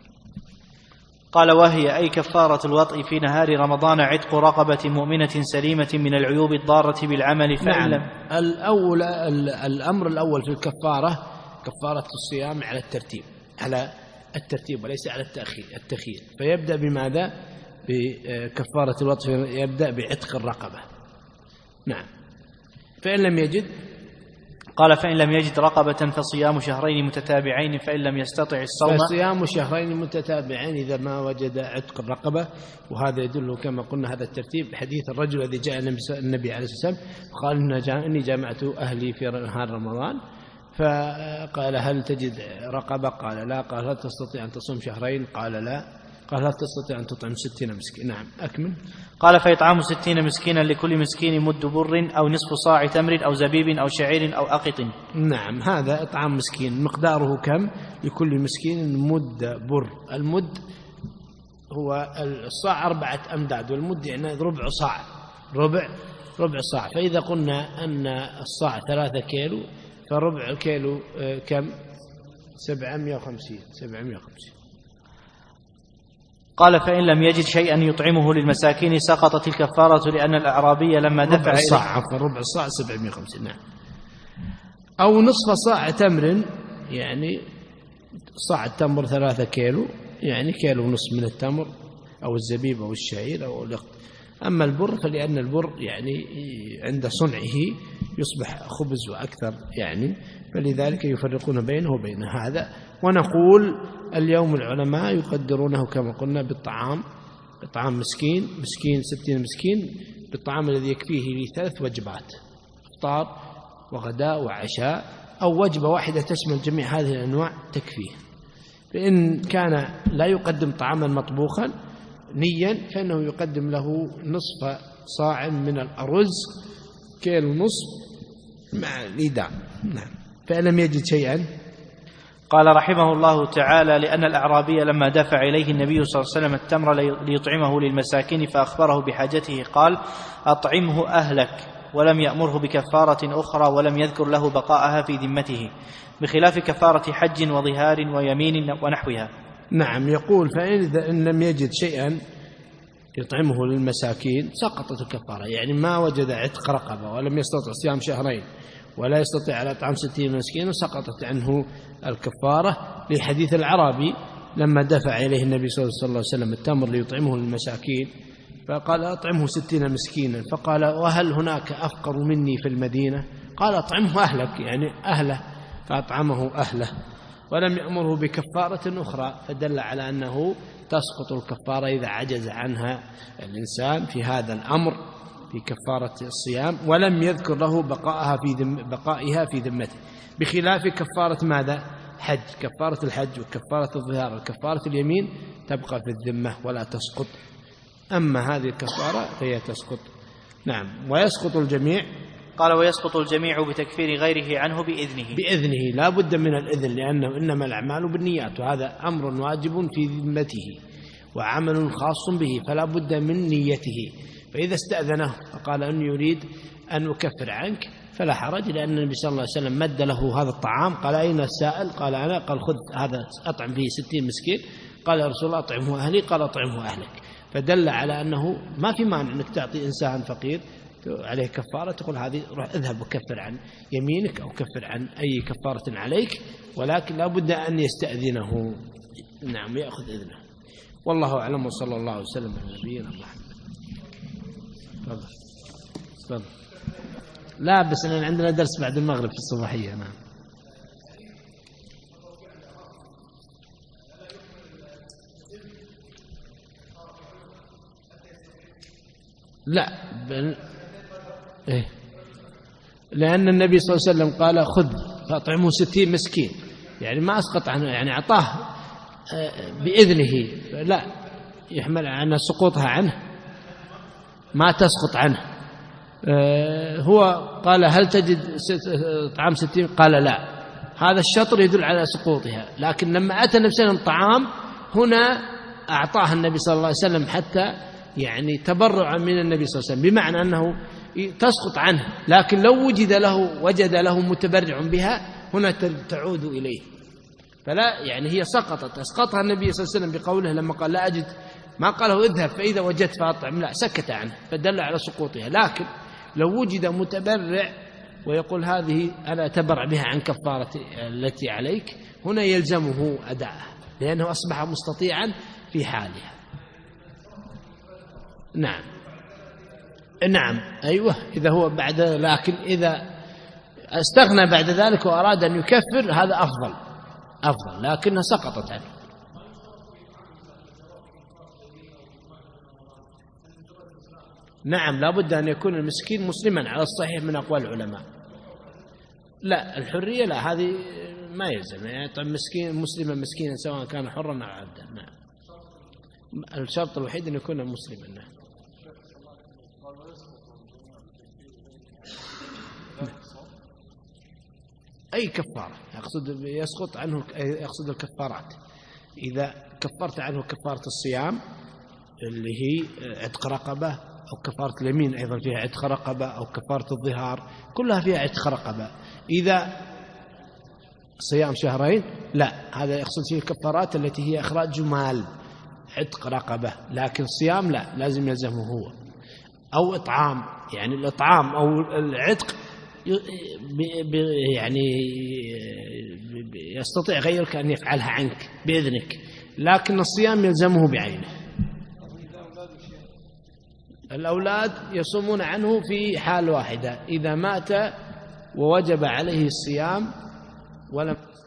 قال: وهي أي كفارة الوطء في نهار رمضان عتق رقبة مؤمنة سليمة من العيوب الضارة بالعمل. فإن نعم. الأول الأمر الأول في الكفارة كفارة الصيام على الترتيب، على الترتيب وليس على التأخير التخيير. فيبدأ بماذا؟ بكفارة الوطء، يبدأ بعتق الرقبة. نعم. فإن لم يجد، قال: فإن لم يجد رقبة فصيام شهرين متتابعين، فإن لم يستطع الصوم فصيام شهرين متتابعين إذا ما وجد عتق الرقبة. وهذا يدل كما قلنا هذا الترتيب حديث الرجل الذي جاء النبي عليه الصلاة والسلام وقال إني جامعت أهلي في نهار رمضان، فقال هل تجد رقبة؟ قال لا. قال هل تستطيع أن تصوم شهرين؟ قال لا. قال هل تستطيع أن تطعم ستين مسكين؟ نعم. أكمل. قال: فيطعم ستين مسكينا لكل مسكين مد بر أو نصف صاع تمر أو زبيب أو شعير أو أقط. نعم، هذا إطعام مسكين. مقداره كم؟ لكل مسكين مد بر. المد هو الصاع أربعة أمداد، والمد يعني ربع صاع، ربع ربع صاع. فإذا قلنا أن الصاع ثلاثة كيلو فربع كيلو كم؟ سبعمائة وخمسين. سبعمائة وخمسين. قال: فإن لم يجد شيئا يطعمه للمساكين سقطت الكفارة لأن الأعرابي لما دفع ربع الصاع، عفوا ربع الصاع سبعمائة وخمسين. نعم. أو نصف صاع تمر، يعني صاع التمر ثلاثة كيلو، يعني كيلو ونصف من التمر أو الزبيب أو الشعير أو الأخت. أما البر فلأن البر يعني عند صنعه يصبح خبز وأكثر، يعني فلذلك يفرقون بينه وبين هذا. ونقول اليوم العلماء يقدرونه كما قلنا بالطعام، طعام مسكين، مسكين ستين مسكين، بالطعام الذي يكفيه لثلاث وجبات، إفطار وغداء وعشاء، أو وجبة واحدة تشمل جميع هذه الأنواع تكفيه. فإن كان لا يقدم طعاما مطبوخا نيا فإنه يقدم له نصف صاع من الأرز، كيلو نصف مع الإيدام. نعم. فإن لم يجد شيئا، قال رحمه الله تعالى: لأن الأعرابي لما دفع إليه النبي صلى الله عليه وسلم التمر ليطعمه للمساكين فأخبره بحاجته قال: أطعمه أهلك، ولم يأمره بكفارة أخرى ولم يذكر له بقاءها في ذمته، بخلاف كفارة حج وظهار ويمين ونحوها. نعم. يقول: فإن لم يجد شيئا يطعمه للمساكين سقطت الكفارة، يعني ما وجد عتق رقبة ولم يستطع صيام شهرين ولا يستطيع على إطعام ستين مسكين سقطت عنه الكفارة، لحديث العربي لما دفع إليه النبي صلى الله عليه وسلم التمر ليطعمه للمساكين فقال: أطعمه ستين مسكينا، فقال: وهل هناك أفقر مني في المدينة؟ قال: أطعمه أهلك، يعني أهله، فأطعمه أهله ولم يأمره بكفارة أخرى، فدل على أنه تسقط الكفارة إذا عجز عنها الإنسان في هذا الأمر في كفارة الصيام ولم يذكر له بقائها في ذم بقائها في ذمته، بخلاف كفارة ماذا؟ حج. كفارة الحج وكفارة الظهار وكفارة اليمين تبقى في الذمة ولا تسقط، أما هذه الكفارة فهي تسقط. نعم. ويسقط الجميع. قال: ويسقط الجميع بتكفير غيره عنه بإذنه. بإذنه، لا بد من الإذن، لأنه إنما الأعمال بالنيات، وهذا أمر واجب في ذمته وعمل خاص به، فلا بد من نيته. فإذا استأذنه فقال أن يريد أن أكفر عنك فلا حرج، لأن النبي صلى الله عليه وسلم مد له هذا الطعام، قال: أين السائل؟ قال: أنا. قال: خذ هذا أطعم فيه ستين مسكين. قال: يا رسول الله أطعمه أهلي. قال: أطعمه أهلك. فدل على أنه ما في مانع أنك تعطي إنسان فقير عليه كفارة، تقول: هذه روح اذهب وكفر عن يمينك أو كفر عن أي كفارة عليك، ولكن لا بد أن يستأذنه. نعم، يأخذ إذنه. والله أعلم، وصلى الله وسلم على نبينا محمد. تفضل تفضل. لا بس أنا عندنا درس بعد المغرب في الصباحية. نعم. لا بل... إيه؟ لأن النبي صلى الله عليه وسلم قال: خذ فأطعمه ستين مسكين، يعني ما أسقط عنه، يعني أعطاه بإذنه، لا يحمل عن سقوطها عنه، ما تسقط عنه. هو قال: هل تجد طعام ستين؟ قال: لا. هذا الشطر يدل على سقوطها، لكن لما أتى نفسه الطعام هنا أعطاه النبي صلى الله عليه وسلم حتى يعني تبرعا من النبي صلى الله عليه وسلم، بمعنى أنه تسقط عنه، لكن لو وجد له وجد له متبرع بها هنا تعود إليه، فلا يعني هي سقطت، أسقطها النبي صلى الله عليه وسلم بقوله لما قال: لا أجد، ما قاله اذهب فإذا وجدت فأطعم، لا، سكت عنه فدل على سقوطها. لكن لو وجد متبرع ويقول: هذه أنا أتبرع بها عن كفارة التي عليك، هنا يلزمه أداءها لأنه أصبح مستطيعا في حالها. نعم نعم أيوة، إذا هو بعد، لكن إذا استغنى بعد ذلك وأراد أن يكفر هذا أفضل أفضل، لكنها سقطت عنه. نعم، لا بد أن يكون المسكين مسلما على الصحيح من أقوال العلماء. لا، الحرية لا، هذه ما يلزم، يعني يطعم مسكين مسلما مسكينا سواء كان حرا أو عبدا. نعم، الشرط الوحيد أن يكون مسلما. نعم. أي كفارة يقصد يسقط عنه، يقصد الكفارات. إذا كفرت عنه كفارة الصيام اللي هي عتق رقبة، أو كفارة اليمين أيضا فيها عتق رقبة، أو كفارة الظهار كلها فيها عتق رقبة. إذا صيام شهرين لا، هذا يقصد فيه الكفارات التي هي إخراج مال، عتق رقبة، لكن الصيام لا، لازم يلزمه هو. أو إطعام، يعني الإطعام أو العتق يعني يستطيع غيرك أن يفعلها عنك بإذنك، لكن الصيام يلزمه بعينه. الأولاد يصومون عنه في حال واحدة، إذا مات ووجب عليه الصيام ولم